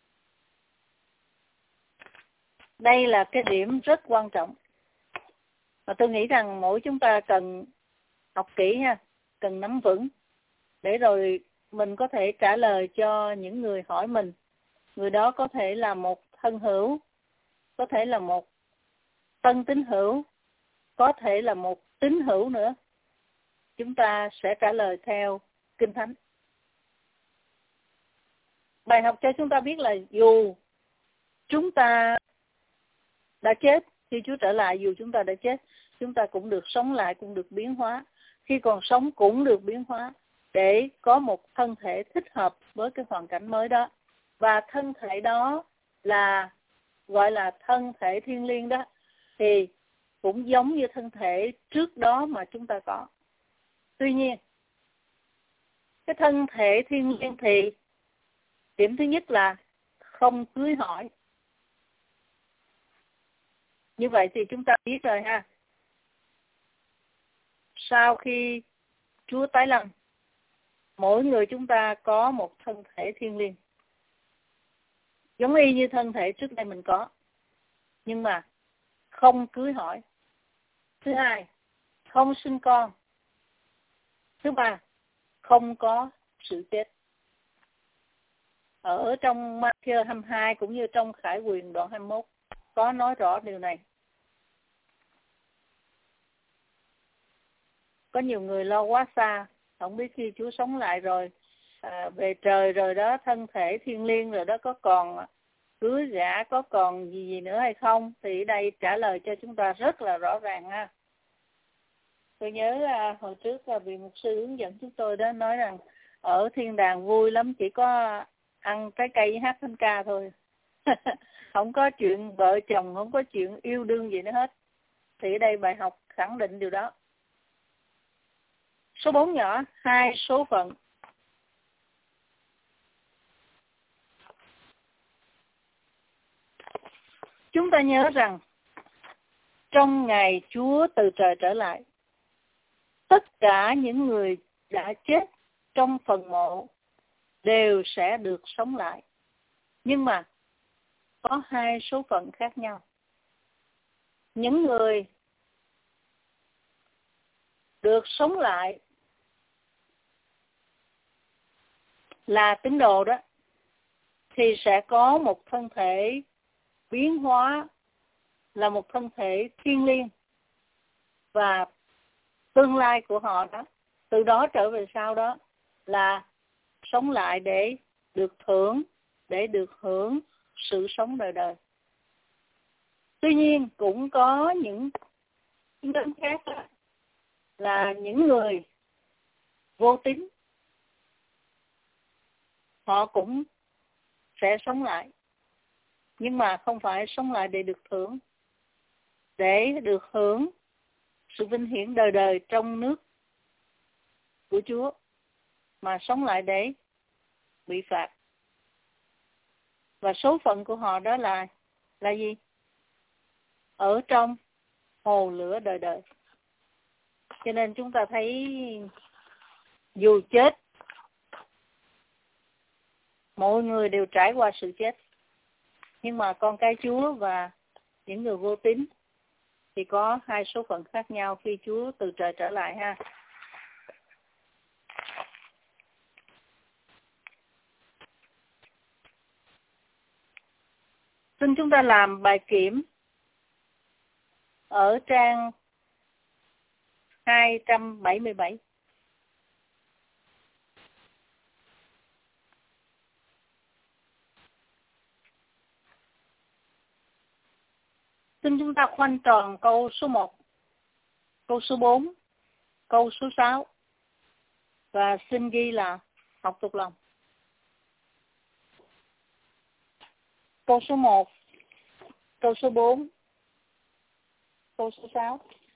Đây là cái điểm rất quan trọng. Và tôi nghĩ rằng mỗi chúng ta cần học kỹ ha, cần nắm vững để rồi mình có thể trả lời cho những người hỏi mình. Người đó có thể là một thân hữu, có thể là một tân tín hữu, có thể là một tín hữu nữa. Chúng ta sẽ trả lời theo Kinh Thánh. Bài học cho chúng ta biết là dù chúng ta đã chết, khi Chúa trở lại, dù chúng ta đã chết, chúng ta cũng được sống lại, cũng được biến hóa. Khi còn sống cũng được biến hóa để có một thân thể thích hợp với cái hoàn cảnh mới đó. Và thân thể đó là gọi là thân thể thiên liêng đó, thì cũng giống như thân thể trước đó mà chúng ta có. Tuy nhiên, cái thân thể thiên liêng thì điểm thứ nhất là không cưới hỏi. Như vậy thì chúng ta biết rồi ha. Sau khi Chúa tái lâm, mỗi người chúng ta có một thân thể thiên liêng, giống y như thân thể trước đây mình có, nhưng mà không cưới hỏi. Thứ hai, không sinh con. Thứ ba, không có sự chết. Ở trong Ma-thi-ơ 22 cũng như trong Khải Huyền đoạn 21 có nói rõ điều này. Có nhiều người lo quá xa, không biết khi Chúa sống lại rồi, về trời rồi đó, thân thể thiên liêng rồi đó, có còn cưới gả, có còn gì nữa hay không? Thì ở đây trả lời cho chúng ta rất là rõ ràng ha. Tôi nhớ hồi trước vị mục sư hướng dẫn chúng tôi đó nói rằng ở thiên đàng vui lắm, chỉ có ăn trái cây với hát thánh ca thôi. Không có chuyện vợ chồng, không có chuyện yêu đương gì nữa hết. Thì ở đây bài học khẳng định điều đó. Số 4 nhỏ, 2 số phận. Chúng ta nhớ rằng trong ngày Chúa từ trời trở lại, tất cả những người đã chết trong phần mộ đều sẽ được sống lại. Nhưng mà có 2 số phận khác nhau. Những người được sống lại là tín đồ đó, thì sẽ có một thân thể biến hóa, là một thân thể thiêng liêng. Và tương lai của họ đó, từ đó trở về sau đó là sống lại để được thưởng, để được hưởng sự sống đời đời. Tuy nhiên cũng có những nhóm khác đó, là những người vô tín. Họ cũng sẽ sống lại, nhưng mà không phải sống lại để được thưởng, để được hưởng sự vinh hiển đời đời trong nước của Chúa, mà sống lại để bị phạt. Và số phận của họ đó là gì? Ở trong hồ lửa đời đời. Cho nên chúng ta thấy dù chết, mọi người đều trải qua sự chết. Nhưng mà con cái Chúa và những người vô tín thì có hai số phận khác nhau khi Chúa từ trời trở lại ha. Xin chúng ta làm bài kiểm ở trang 277. Xin chúng ta khoanh tròn câu số 1, câu số 4, câu số 6 và xin ghi là học thuộc lòng. Câu số 1, câu số 4, câu số 6.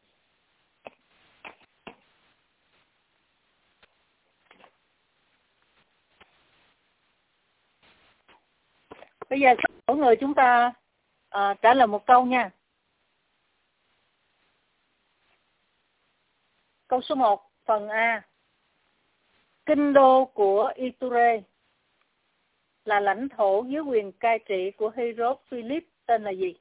Bây giờ mỗi người chúng ta trả lời một câu nha. Câu số 1, phần A. Kinh đô của Iturea là lãnh thổ dưới quyền cai trị của Herod Philip tên là gì?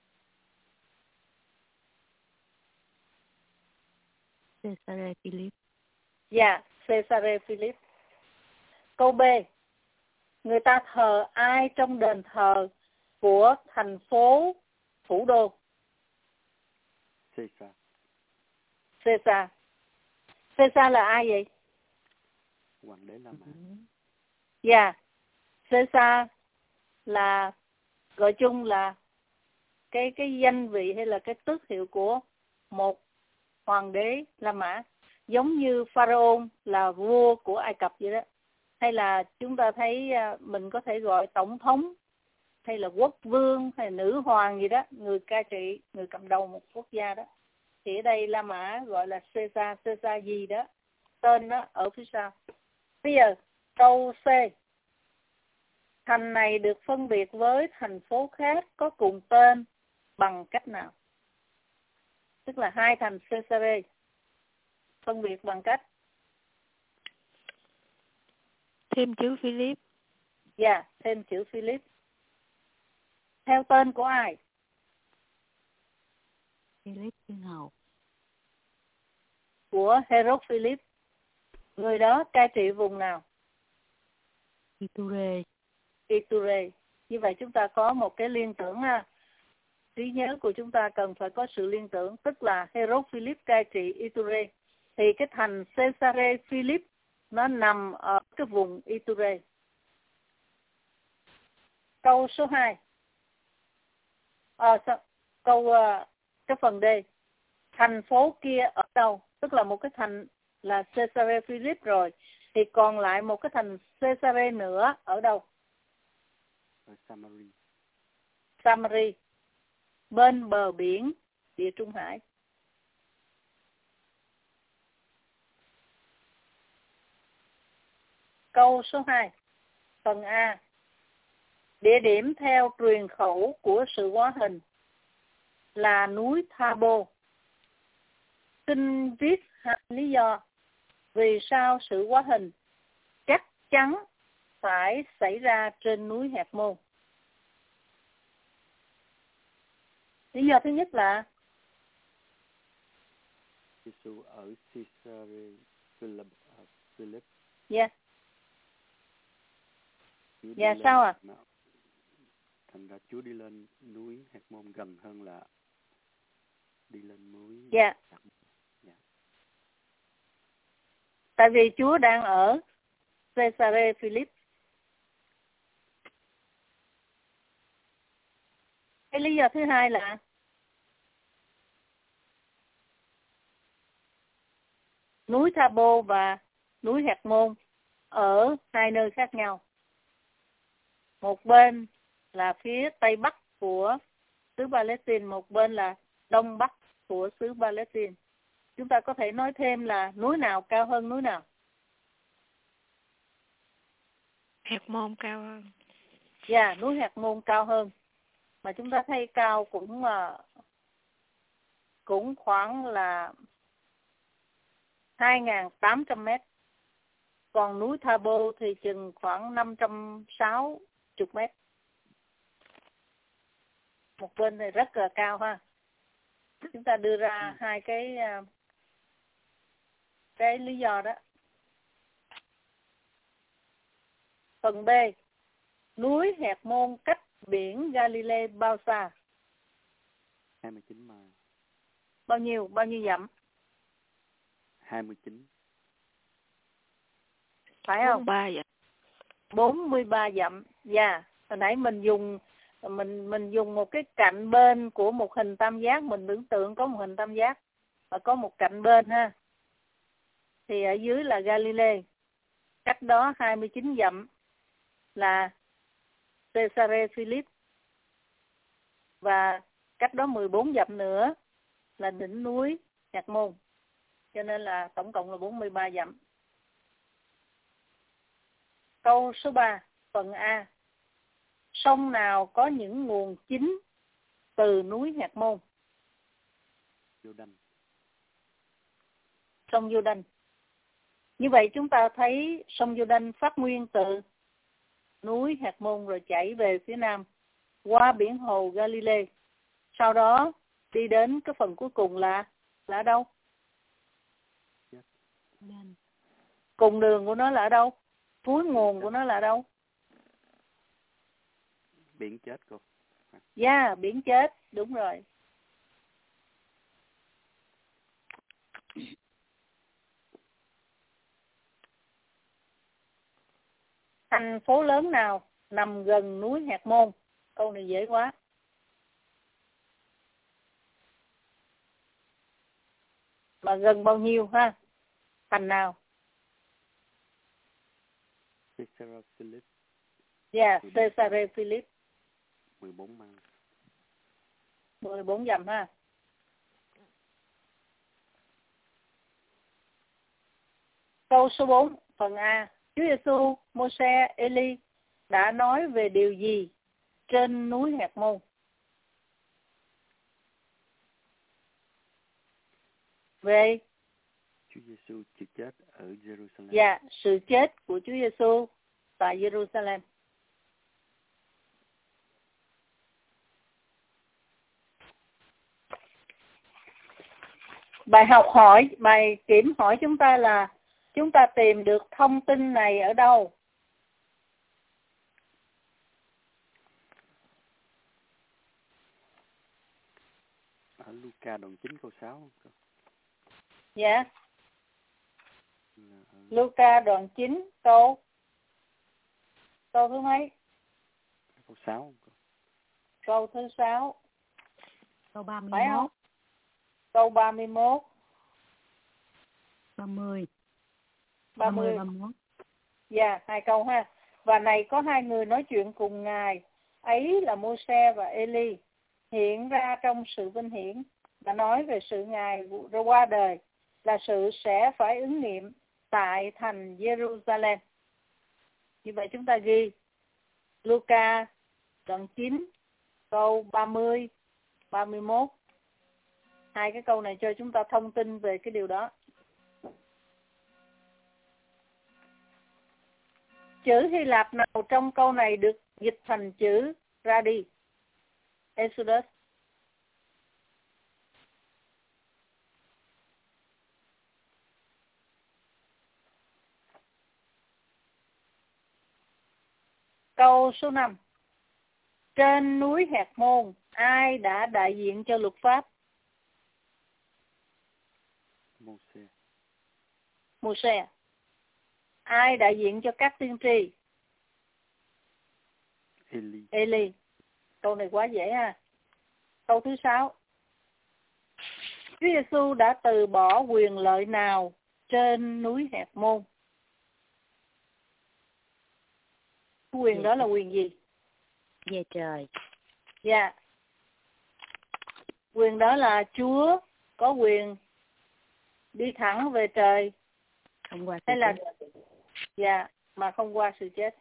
Caesarea Philip. Dạ, Caesarea Philip. Câu B. Người ta thờ ai trong đền thờ của thành phố thủ đô? Caesar. Caesar. Caesar là ai vậy? Hoàng đế La Mã. Dạ. Caesar là gọi chung là cái danh vị hay là cái tước hiệu của một hoàng đế La Mã, giống như Pharaoh là vua của Ai Cập vậy đó. Hay là chúng ta thấy mình có thể gọi tổng thống hay là quốc vương hay là nữ hoàng gì đó, người cai trị, người cầm đầu một quốc gia đó. Thì ở đây La Mã gọi là Caesar, Caesar gì đó, tên đó ở phía sau. Bây giờ câu C. Thành này được phân biệt với thành phố khác có cùng tên bằng cách nào? Tức là hai thành Caesarea phân biệt bằng cách thêm chữ Philip. Dạ, thêm chữ Philip. Theo tên của ai? Philip Thiên Hầu. Của Herod Philip. Người đó cai trị vùng nào? Iturea. Iturea. Như vậy chúng ta có một cái liên tưởng ha. Trí nhớ của chúng ta cần phải có sự liên tưởng, tức là Herod Philip cai trị Iturea. Thì cái thành Caesarea Philip nó nằm ở cái vùng Iturea. Câu số 2. Cái phần D. Thành phố kia ở đâu? Tức là một cái thành là Caesarea Philip rồi. Thì còn lại một cái thành Caesarea nữa ở đâu? Ở Samari. Samari. Bên bờ biển Địa Trung Hải. Câu số 2. Phần A. Địa điểm theo truyền khẩu của sự hóa hình là núi Thabo. Xin viết hai lý do vì sao sự hóa hình chắc chắn phải xảy ra trên núi Hạt Môn. Lý do thứ nhất là Giêsu ở Caesarea Philip. Dạ. Dạ sao à? Thành ra Chúa đi lên núi Hạt Môn gần hơn là đi lên núi. Dạ. Dạ. Tại vì Chúa đang ở Caesarea Philip. Cái lý do thứ hai là núi Thabo và núi Hạt Môn ở hai nơi khác nhau. Một bên là phía tây bắc của xứ Palestine, một bên là đông bắc của xứ Palestine. Chúng ta có thể nói thêm là núi nào cao hơn núi nào? Hạt Môn cao hơn. Dạ, núi Hạt Môn cao hơn. Mà chúng ta thấy cao cũng khoảng là 2.800 mét. Còn núi Thabo thì chừng khoảng 560 mét. Một bên này rất là cao ha. Chúng ta đưa ra hai cái lý do đó. Phần B, núi Hẹt Môn cách biển Galilee bao xa? 29 mai. Bao nhiêu dặm? 29. Phải không? 43 dặm. 43 dặm. Dạ. Hồi nãy mình dùng một cái cạnh bên của một hình tam giác, mình tưởng tượng có một hình tam giác và có một cạnh bên ha. Thì ở dưới là Galilee. Cách đó 29 dặm là Caesarea Philip. Và cách đó 14 dặm nữa là đỉnh núi Hẹt Môn. Cho nên là tổng cộng là 43 dặm. Câu số 3, phần A. Sông nào có những nguồn chính từ núi Hẹt Môn? Jordan. Sông Jordan. Như vậy chúng ta thấy sông Jordan phát nguyên từ núi Hẹt Môn rồi chảy về phía nam qua biển hồ Galilee. Sau đó đi đến cái phần cuối cùng là ở đâu? Cùng đường của nó là ở đâu? Cuối nguồn của nó là ở đâu? Biển chết cô. Yeah, biển chết, đúng rồi. Thành phố lớn nào nằm gần núi Hẹt Môn? Câu này dễ quá. Mà gần bao nhiêu ha? Thành nào? Caesarea Philip. Yeah, Caesarea Philip. 14 mai. 14 dặm ha. Câu số 4, phần A. Chúa Giêsu, Mô-se, Eli đã nói về điều gì trên núi Hẹt Môn? Về Chúa Giêsu chịu chết ở Jerusalem. Dạ, sự chết của Chúa Giêsu tại Jerusalem. Bài kiểm hỏi chúng ta là chúng ta tìm được thông tin này ở đâu? Ở Luca đoạn 9 câu 6. Dạ. Luca đoạn 9 câu thứ mấy? Câu 6. Câu thứ 6. Câu 31. Phải không? Câu 31. 30. 31. Dạ, hai câu ha. Và này có hai người nói chuyện cùng Ngài. Ấy là Mô-se và Eli. Hiện ra trong sự vinh hiển. Đã nói về sự Ngài qua đời. Là sự sẽ phải ứng nghiệm tại thành Jerusalem. Như vậy chúng ta ghi Luca đoạn 9 câu 30, 31. Hai cái câu này cho chúng ta thông tin về cái điều đó. Chữ Hy Lạp nào trong câu này được dịch thành chữ ra đi? Exodus. Câu số 5. Trên núi Hẹt Môn, ai đã đại diện cho luật pháp? Mô-se. Ai đại diện cho các tiên tri? Eli. Câu này quá dễ ha. Câu thứ 6. Chúa Giêsu đã từ bỏ quyền lợi nào trên núi Hẹt Môn? Quyền đó là quyền gì? Về trời. Dạ. Quyền đó là Chúa có quyền đi thẳng về trời. Không qua hay là dạ, mà không qua sự chết.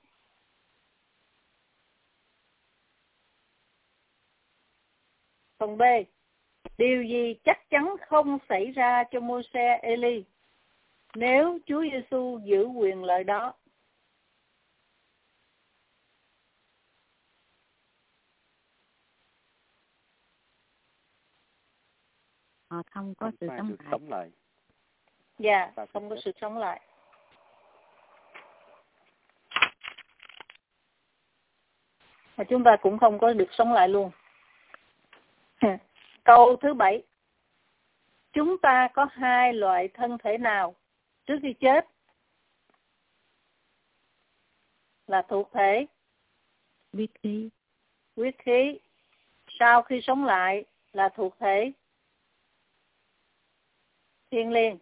Phần B. Điều gì chắc chắn không xảy ra cho Mô-se, Eli? nếu Chúa Giêsu giữ quyền lợi đó. Họ không có sự sống lại. Dạ, không có sự sống lại. Và chúng ta cũng không có được sống lại luôn. Câu thứ 7. Chúng ta có hai loại thân thể nào trước khi chết? Là thuộc thể huyết khí. Sau khi sống lại là thuộc thể thiên liêng.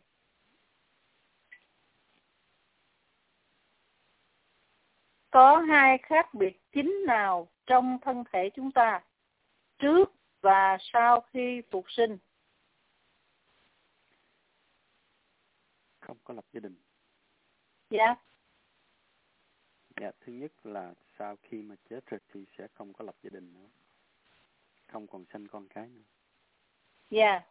Có hai khác biệt chính nào trong thân thể chúng ta trước và sau khi phục sinh? Không có lập gia đình. Dạ. Dạ, thứ nhất là sau khi mà chết rồi thì sẽ không có lập gia đình nữa. Không còn sanh con cái nữa. Dạ.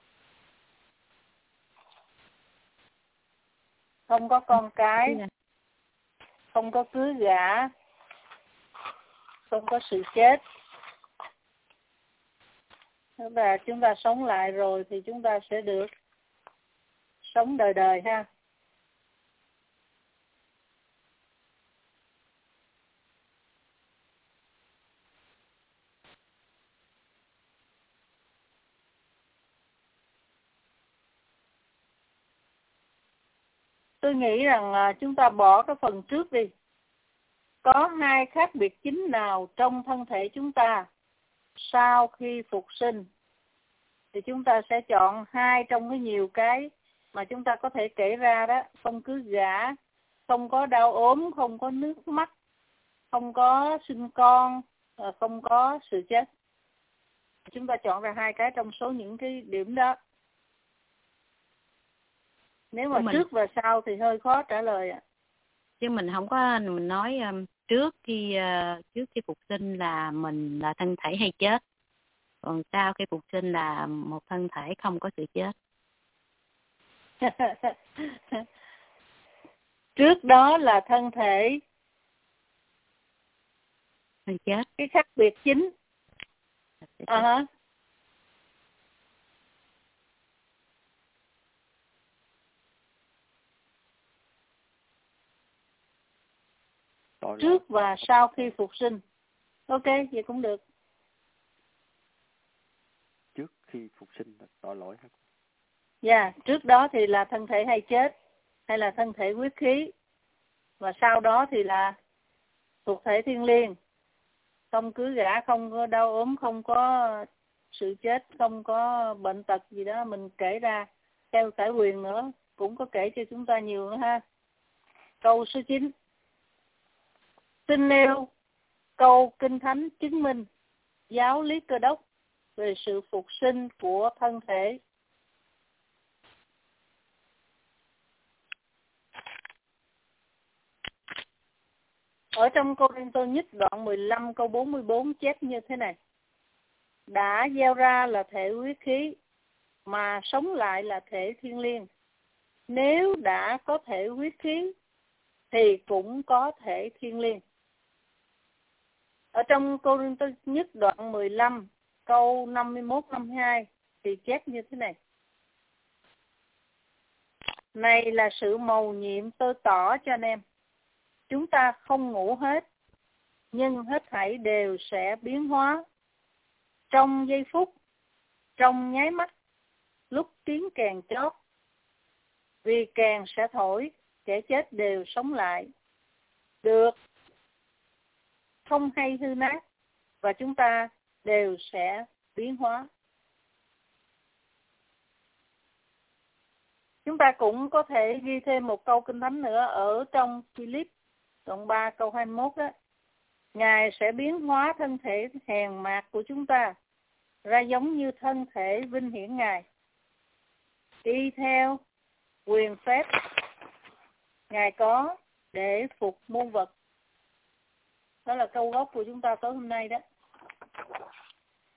Không có con cái, không có cưới gả, không có sự chết. Và chúng ta sống lại rồi thì chúng ta sẽ được sống đời đời ha. Tôi nghĩ rằng chúng ta bỏ cái phần trước đi. Có hai khác biệt chính nào trong thân thể chúng ta sau khi phục sinh? Thì chúng ta sẽ chọn hai trong cái nhiều cái mà chúng ta có thể kể ra đó. Không cưới gả, không có đau ốm, không có nước mắt, không có sinh con, không có sự chết. Chúng ta chọn ra hai cái trong số những cái điểm đó. Nếu mà trước và sau thì hơi khó trả lời ạ. Chứ mình không có mình nói trước khi phục sinh là mình là thân thể hay chết, còn sau khi phục sinh là một thân thể không có sự chết. Trước đó là thân thể hay chết. Cái khác biệt chính. Trước và sau khi phục sinh. Ok, vậy cũng được. Trước khi phục sinh là tội lỗi hả? Dạ, trước đó thì là thân thể hay chết, hay là thân thể huyết khí. Và sau đó thì là thuộc thể thiên liêng. Không cưới gả, không có đau ốm, không có sự chết, không có bệnh tật gì đó. Mình kể ra theo Khải Huyền nữa, cũng có kể cho chúng ta nhiều nữa ha. Câu số 9. Xin nêu câu Kinh Thánh chứng minh giáo lý Cơ Đốc về sự phục sinh của thân thể. Ở trong Cô-rinh-tô nhất đoạn 15 câu 44 chép như thế này. Đã gieo ra là thể huyết khí, mà sống lại là thể thiên liêng. Nếu đã có thể huyết khí, thì cũng có thể thiên liêng. Ở trong Cô-rinh-tô nhất đoạn 15 câu 51-52 thì chép như thế này. Này là sự mầu nhiệm tôi tỏ cho anh em. Chúng ta không ngủ hết, nhưng hết thảy đều sẽ biến hóa. Trong giây phút, trong nháy mắt, lúc tiếng kèn chót. Vì kèn sẽ thổi, kẻ chết đều sống lại. Được, không hay hư nát, và chúng ta đều sẽ biến hóa. Chúng ta cũng có thể ghi thêm một câu Kinh Thánh nữa ở trong Philip đoạn 3 câu 21 đó. Ngài sẽ biến hóa thân thể hèn mạt của chúng ta ra giống như thân thể vinh hiển Ngài, đi theo quyền phép Ngài có để phục muôn vật. Đó là câu gốc của chúng ta tối hôm nay đó.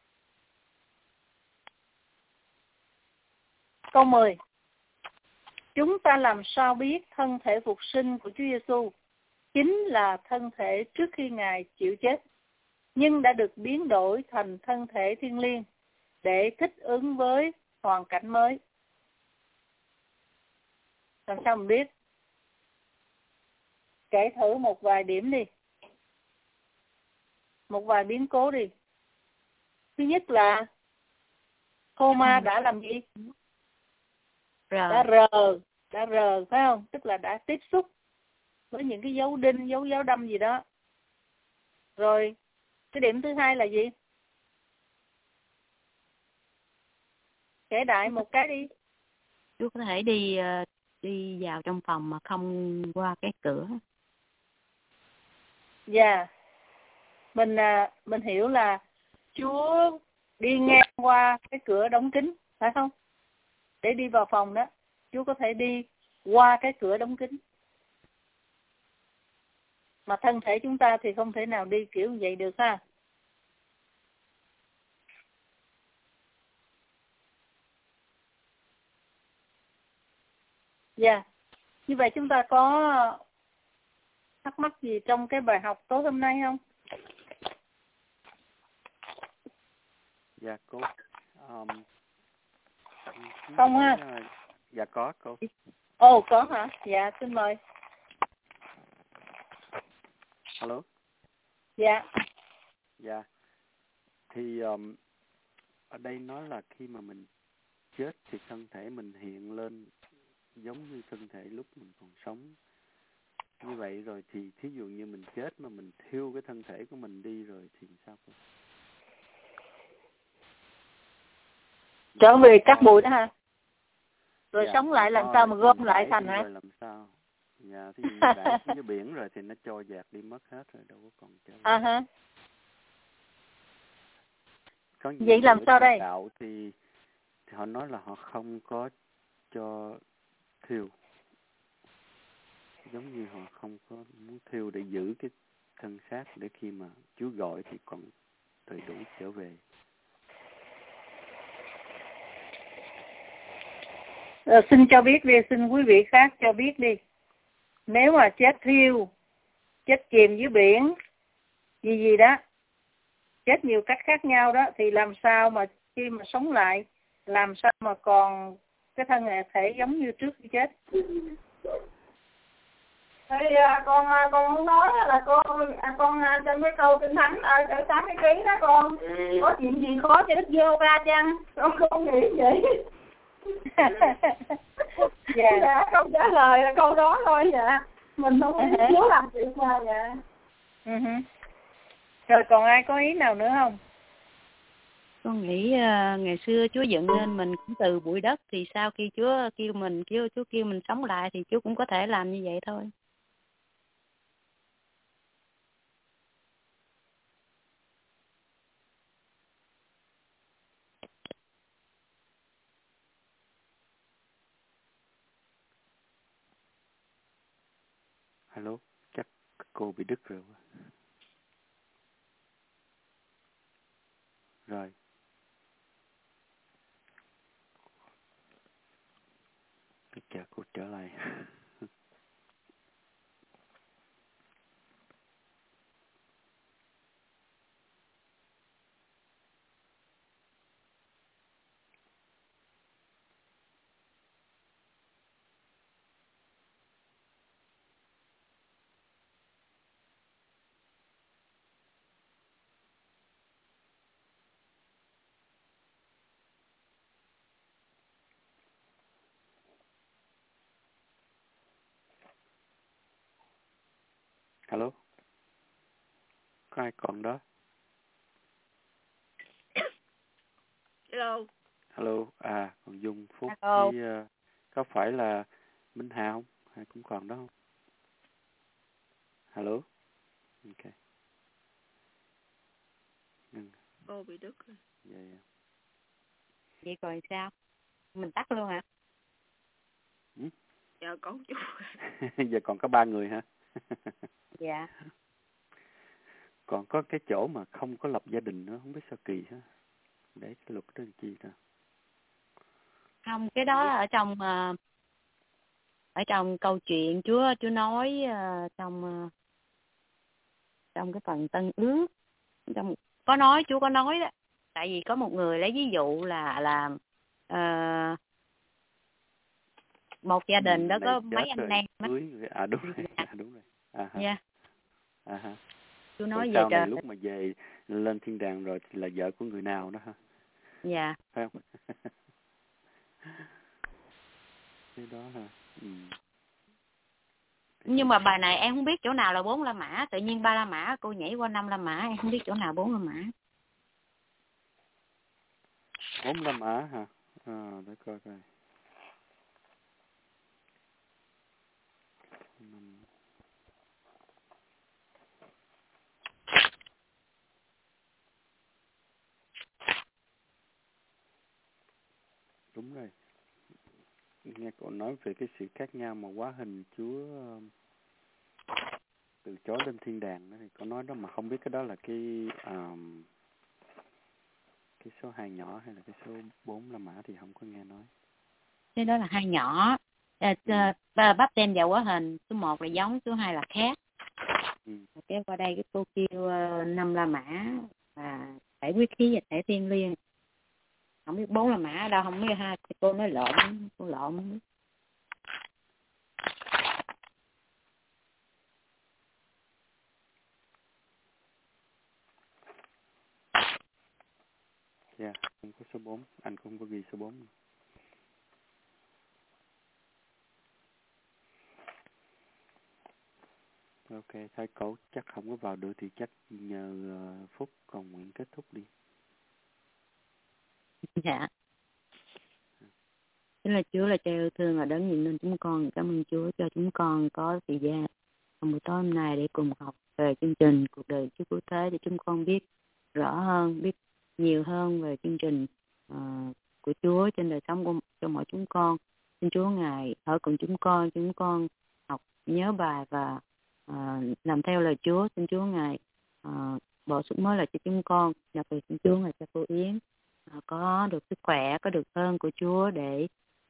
Câu 10. Chúng ta làm sao biết thân thể phục sinh của Chúa Giêsu chính là thân thể trước khi Ngài chịu chết, nhưng đã được biến đổi thành thân thể thiêng liêng để thích ứng với hoàn cảnh mới. Làm sao mình biết? Kể thử một vài điểm đi. Một vài biến cố đi. Thứ nhất là Thomas đã làm gì? Đã rờ, phải không? Tức là đã tiếp xúc với những cái dấu đinh, dấu đâm gì đó. Rồi, cái điểm thứ hai là gì? Kể đại một cái đi. Chú có thể đi vào trong phòng mà không qua cái cửa. Dạ. Mình hiểu là Chúa đi ngang qua cái cửa đóng kín, phải không? Để đi vào phòng đó, Chúa có thể đi qua cái cửa đóng kín. Mà thân thể chúng ta thì không thể nào đi kiểu như vậy được ha. Dạ. Như vậy chúng ta có thắc mắc gì trong cái bài học tối hôm nay không? Dạ cô. Không ha? Dạ có cô. Ồ, có hả? Dạ, xin mời. Alo. Dạ. Dạ. Thì ở đây nói là khi mà mình chết thì thân thể mình hiện lên giống như thân thể lúc mình còn sống. Như vậy rồi thì thí dụ như mình chết mà mình thiêu cái thân thể của mình đi rồi thì sao cô? Trở về cát bụi đó hả? Rồi Dạ, sống lại làm sao mà gom lại thành hả? Rồi làm sao? Dạ, thí dụ như đẩy xuống dưới biển rồi thì nó trôi dạt đi mất hết rồi, đâu có còn chơi. Ha. Vậy làm sao đây? Đạo thì họ nói là họ không có cho thiêu. Giống như họ không có muốn thiêu để giữ cái thân xác để khi mà Chúa gọi thì còn đầy đủ trở về. Xin cho biết đi, xin quý vị khác cho biết đi. Nếu mà chết thiêu, chết chìm dưới biển, gì đó, chết nhiều cách khác nhau đó, thì làm sao mà khi mà sống lại, làm sao mà còn cái thân thể giống như trước khi chết? Thì con muốn nói là con trong cái câu Kinh Thánh ở 80 ký đó con, có chuyện gì khó cho Đức Giê-hô-va chăng? Con không nghĩ vậy. Dạ, câu trả lời là câu đó thôi. Dạ, mình không biết Chúa làm chuyện mà. Dạ. Rồi còn ai có ý nào nữa không? Con nghĩ ngày xưa Chúa dựng nên mình cũng từ bụi đất, thì sau khi Chúa kêu mình sống lại thì Chúa cũng có thể làm như vậy thôi. Alo, chắc cô bị đứt rồi. Rồi. Tôi chờ cô trở lại. Alo. Có ai còn đó? Hello. Alo, còn Dung, Phúc Hello. với có phải là Minh Hà không? Hay cũng còn đó không? Alo. Ok. Cô bị đứt rồi. Dạ. Vậy rồi sao? Mình tắt luôn hả? Dạ con chú. Giờ còn có 3 người hả? Dạ. Còn có cái chỗ mà không có lập gia đình nữa, không biết sao kỳ ha. Để cái luật đó làm chi ta? Không, cái đó ở trong ở trong câu chuyện Chúa nói trong cái phần Tân Ước, Chúa có nói đó. Tại vì có một người lấy ví dụ là một gia đình đó có mấy anh em đúng rồi. Yeah. Chúa nói về sau trời này lúc mà về lên thiên đàng rồi thì là vợ của người nào đó ha. Dạ. Phải không? Cái đó hả? Nhưng mà bài này em không biết chỗ nào là 4 La Mã, tự nhiên 3 La Mã cô nhảy qua 5 La Mã, em không biết chỗ nào 4 La Mã. 4 La Mã hả? Để coi coi. Đúng rồi. Nghe cậu nói về cái sự khác nhau mà hóa hình Chúa từ chối lên thiên đàng đó, thì có nói đó mà không biết cái đó là cái số 2 nhỏ hay là cái số 4 La Mã thì không có nghe nói. Cái đó là 2 nhỏ. Báp tên và hóa hình, số 1 là giống, số 2 là khác. Kéo qua đây cái cô kêu 5 La Mã và thể quyết khí và thể thiên liêng. Không biết 4 La Mã ở đâu, không biết ha, cô nói lộn, cô lộn. Dạ, không có số 4, anh không có ghi số 4. Ok, thấy cậu chắc không có vào được thì chắc nhờ Phúc cầu nguyện kết thúc đi. Dạ. Thế là Chúa là cha yêu thương và đấng nhìn lên chúng con. Cảm ơn Chúa cho chúng con có thời gian trong buổi tối hôm nay để cùng học về chương trình cuộc đời Chúa Cứu Thế, để chúng con biết rõ hơn, biết nhiều hơn về chương trình của Chúa trên đời sống cho mỗi chúng con. Xin Chúa Ngài ở cùng chúng con học nhớ bài và làm theo lời Chúa. Xin Chúa Ngài bổ sung mới lại cho chúng con, đặc biệt xin Chúa Ngài cho cô Yến có được sức khỏe, có được ơn của Chúa để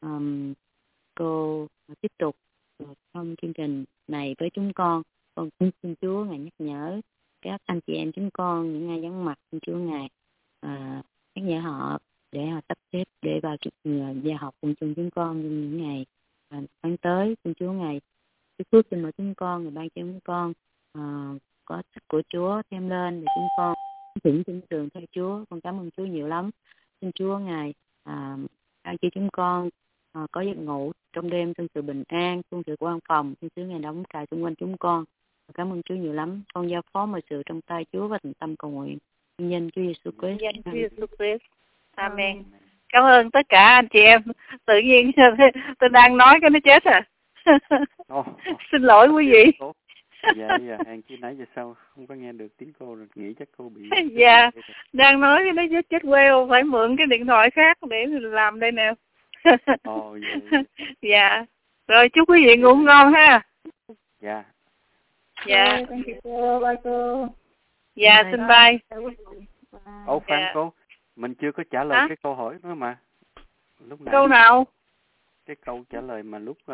cô tiếp tục trong chương trình này với chúng con. Con xin Chúa Ngài nhắc nhở các anh chị em chúng con, những ai vắng mặt, xin Chúa Ngài nhắc nhở họ để họ sắp xếp để vào gia học cùng chung chúng con trong những ngày tháng tới. Xin Chúa Ngài chúc phước cho mỗi chúng con, Ngài ban cho chúng con có sức của Chúa thêm lên để chúng con thỉnh tin tưởng theo Chúa. Con cảm ơn Chúa nhiều lắm. Xin Chúa Ngài ban cho chúng con có giấc ngủ trong đêm trong sự bình an, trong sự quan phòng. Xin Chúa Ngài đóng trại xung quanh chúng con. Cảm ơn Chúa nhiều lắm. Con giao phó mọi sự trong tay Chúa và thành tâm cầu nguyện. Nhân Chúa Giêsu Christ. Nhân Chúa Giêsu Christ. Amen. Cảm ơn tất cả anh chị em. Tự nhiên tôi đang nói cái nó chết à. Xin lỗi quý vị. Dạ, hàng chi nãy giờ sao không có nghe được tiếng cô rồi, nghĩ chắc cô bị. Dạ, đang nói cái nó chết queo, phải mượn cái điện thoại khác để làm đây nè. Dạ. Rồi chúc quý vị ngủ ngon ha. Dạ. Dạ. Con chào cô, bye cô. Dạ, xin bye. Khoan cô, mình chưa có trả lời cái câu hỏi nữa mà. Lúc nãy câu nào? Cái câu trả lời mà lúc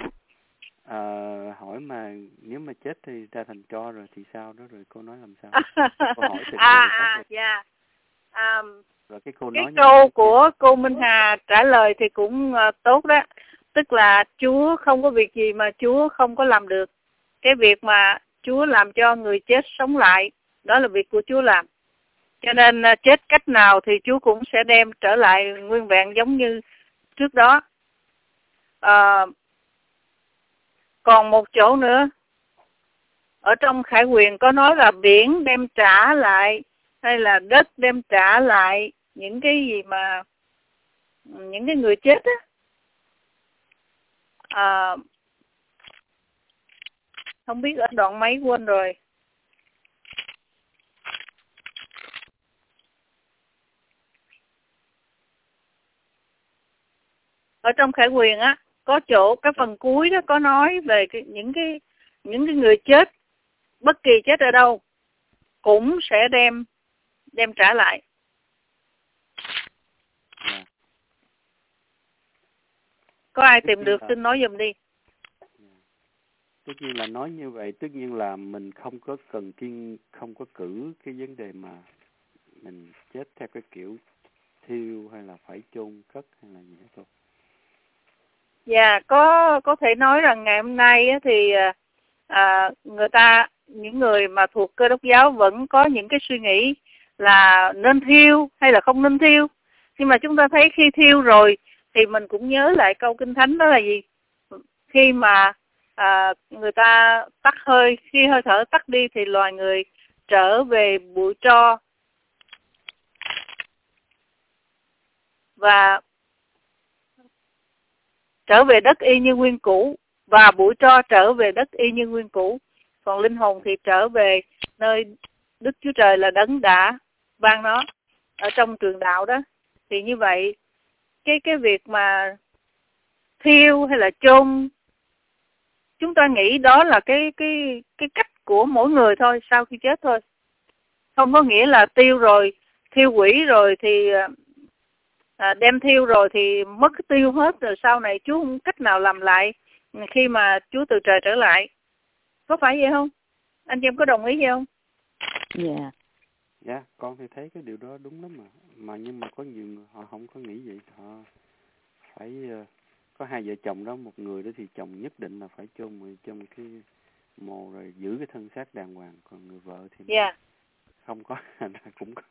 hỏi mà nếu mà chết thì ra thành tro rồi thì sao đó, rồi cô nói làm sao? Cô hỏi dạ. Rồi cái câu của cô Minh Hà trả lời thì cũng tốt đó. Tức là Chúa không có việc gì mà Chúa không có làm được. Cái việc mà Chúa làm cho người chết sống lại, đó là việc của Chúa làm. Cho nên chết cách nào thì Chúa cũng sẽ đem trở lại nguyên vẹn giống như trước đó. Còn một chỗ nữa, ở trong Khải Huyền có nói là biển đem trả lại, hay là đất đem trả lại những cái gì mà những cái người chết á. Không biết ở đoạn mấy quên rồi. Ở trong Khải Huyền á, có chỗ cái phần cuối đó có nói về những cái người chết, bất kỳ chết ở đâu cũng sẽ đem trả lại. Có ai tìm được xin nói giùm đi. Tất nhiên là nói như vậy, tất nhiên là mình không có cử cái vấn đề mà mình chết theo cái kiểu thiêu hay là phải chôn cất hay là gì đó thôi. Dạ, có thể nói rằng ngày hôm nay á, thì những người mà thuộc Cơ Đốc giáo vẫn có những cái suy nghĩ là nên thiêu hay là không nên thiêu. Nhưng mà chúng ta thấy khi thiêu rồi thì mình cũng nhớ lại câu Kinh Thánh đó là gì? Khi mà người ta khi hơi thở tắt đi thì loài người trở về bụi tro và trở về đất y như nguyên cũ, và bụi tro trở về đất y như nguyên cũ, còn linh hồn thì trở về nơi Đức Chúa Trời là đấng đã ban nó ở trong trường đạo đó. Thì như vậy cái việc mà thiêu hay là chôn, chúng ta nghĩ đó là cái cách của mỗi người thôi sau khi chết thôi, không có nghĩa là thiêu quỷ rồi thì đem thiêu rồi thì mất cái tiêu hết, rồi sau này Chúa không cách nào làm lại khi mà Chúa từ trời trở lại. Có phải vậy không? Anh chị em có đồng ý vậy không? Dạ. Dạ, con thì thấy cái điều đó đúng lắm mà nhưng mà có nhiều người họ không có nghĩ vậy, họ phải có hai vợ chồng đó, một người đó thì chồng nhất định là phải chôn người trong cái mồ rồi giữ cái thân xác đàng hoàng, còn người vợ thì không có cũng có.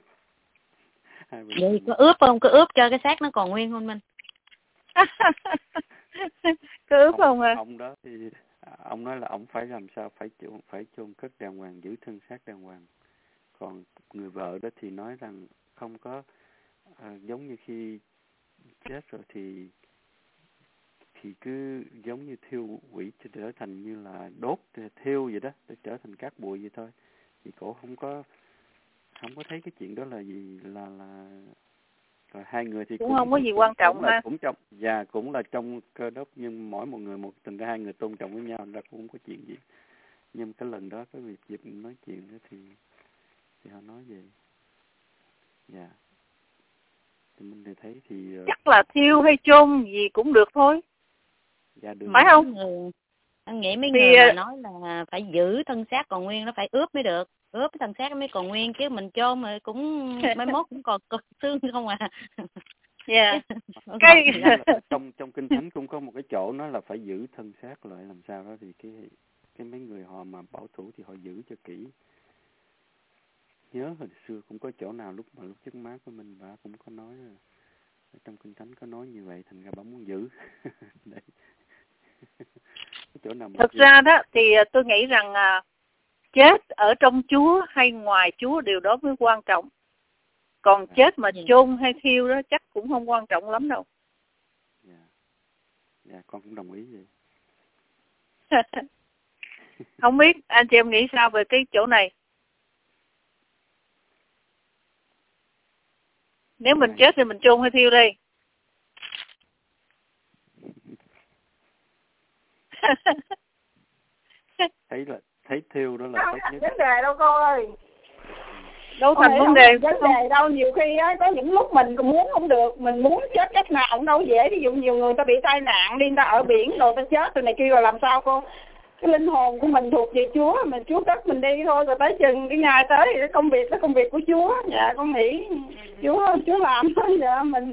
Vậy có ướp không? Có ướp cho cái xác nó còn nguyên không Minh? Có ướp không hả? Ông đó thì ông nói là ông phải làm sao phải chôn cất đàng hoàng, giữ thân xác đàng hoàng. Còn người vợ đó thì nói rằng không có giống như khi chết rồi thì cứ giống như thiêu quỷ trở thành như là đốt thiêu vậy đó, để trở thành cát bụi vậy thôi. Thì cổ không có thấy cái chuyện đó là gì là rồi hai người thì cũng không có gì quan trọng ha. Cũng là trong Cơ Đốc, nhưng mỗi một người một tình, hai người tôn trọng với nhau ra cũng không có chuyện gì. Nhưng cái lần đó cái việc dịp nói chuyện đó thì họ nói về thì mình thì thấy thì chắc là thiêu hay chôn gì cũng được thôi. Dạ được. Phải không? Anh nghĩ mấy người mà nói là phải giữ thân xác còn nguyên, nó phải ướp mới được, ướp cái thân xác nó mới còn nguyên, chứ mình chôn mà cũng mai mốt cũng còn cực xương không à. Dạ. Trong Kinh Thánh cũng có một cái chỗ nói là phải giữ thân xác lại làm sao đó, thì cái mấy người họ mà bảo thủ thì họ giữ cho kỹ. Nhớ hồi xưa cũng có chỗ nào lúc trước má của mình bà cũng có nói ở trong Kinh Thánh có nói như vậy, thành ra bà muốn giữ. Đấy. Chỗ nào thực ra đó thì tôi nghĩ rằng chết ở trong Chúa hay ngoài Chúa điều đó mới quan trọng. Còn chết mà chôn hay thiêu đó chắc cũng không quan trọng lắm đâu. Dạ, con cũng đồng ý vậy. Không biết anh chị em nghĩ sao về cái chỗ này? Nếu mình chết thì mình chôn hay thiêu đây? thấy thiêu đó là tốt nhất. Vấn đề đâu cô ơi. Đâu thành vấn đề. Vấn đề đâu, nhiều khi á có những lúc mình cũng muốn không được, mình muốn chết cách nào cũng đâu dễ. Ví dụ nhiều người ta bị tai nạn đi, người ta ở biển rồi ta chết rồi này kia, rồi làm sao cô? Cái linh hồn của mình thuộc về Chúa, Chúa cất mình đi thôi, rồi tới chừng cái ngày tới thì cái công việc của Chúa. Dạ con nghĩ Chúa làm thôi. Dạ mình.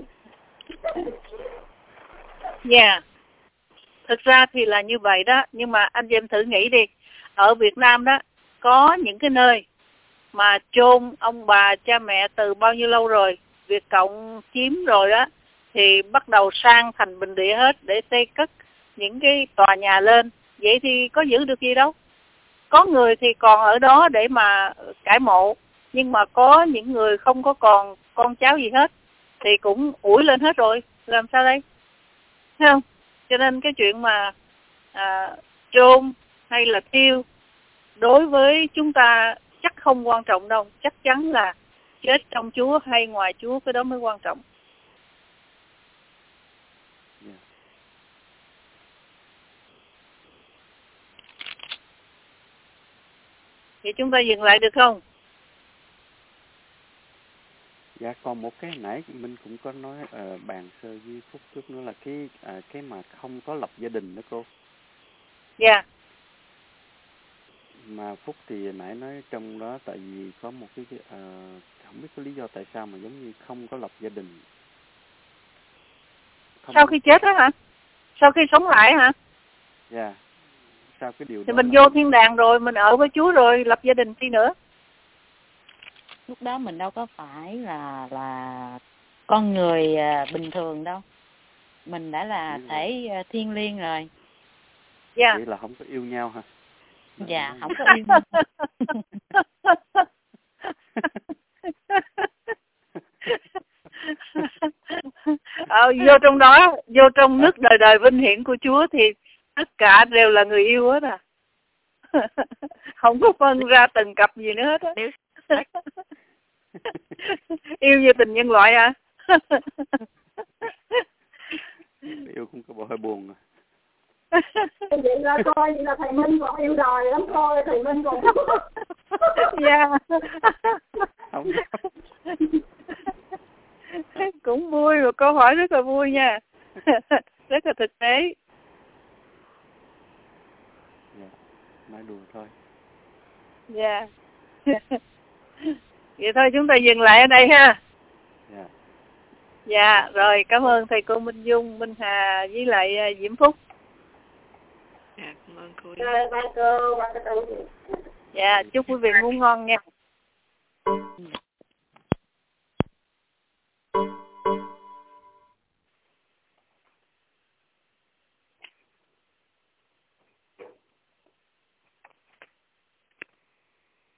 Dạ. Thực ra thì là như vậy đó, nhưng mà anh em thử nghĩ đi, ở Việt Nam đó có những cái nơi mà chôn ông bà cha mẹ từ bao nhiêu lâu rồi, Việt Cộng chiếm rồi đó, thì bắt đầu sang thành bình địa hết để xây cất những cái tòa nhà lên. Vậy thì có giữ được gì đâu. Có người thì còn ở đó để mà cải mộ, nhưng mà có những người không có còn con cháu gì hết thì cũng ủi lên hết rồi, làm sao đây? Thấy không? Cho nên cái chuyện mà chôn hay là thiêu đối với chúng ta chắc không quan trọng đâu. Chắc chắn là chết trong Chúa hay ngoài Chúa, cái đó mới quan trọng. Vậy chúng ta dừng lại được không? Dạ, còn một cái nãy mình cũng có nói bàn sơ với phút trước nữa là cái mà không có lập gia đình đó cô. Dạ. Mà Phúc thì nãy nói trong đó tại vì có một cái không biết cái lý do tại sao mà giống như không có lập gia đình. Không sau khi chết đó hả? Sau khi sống lại hả? Dạ. Sao cái điều thì đó mình vô thiên đàng rồi, mình ở với Chúa rồi, lập gia đình chi nữa. Lúc đó mình đâu có phải là con người bình thường đâu. Mình đã là thể thiêng liêng rồi. Dạ. Vậy là không có yêu nhau hả? Dạ, không có yêu. Vô trong đó, vô trong nước đời đời vinh hiển của Chúa thì tất cả đều là người yêu hết à. Không có phân ra từng cặp gì nữa hết á. Yêu như tình nhân loại à. Yêu cũng có bộ hơi buồn à. Vậy là coi vậy là thầy Minh còn yêu đời lắm, coi thầy Minh còn. Dạ. Không. Cũng vui, một câu hỏi rất là vui nha. Rất là thực tế. Dạ, nói đùa thôi. Dạ. Vậy thôi chúng ta dừng lại ở đây ha. Dạ. Dạ, rồi cảm ơn thầy cô Minh Dung, Minh Hà với lại Diễm Phúc. Dạ, cảm ơn cô. Ba cô. Dạ, chúc quý vị ngủ ngon nha.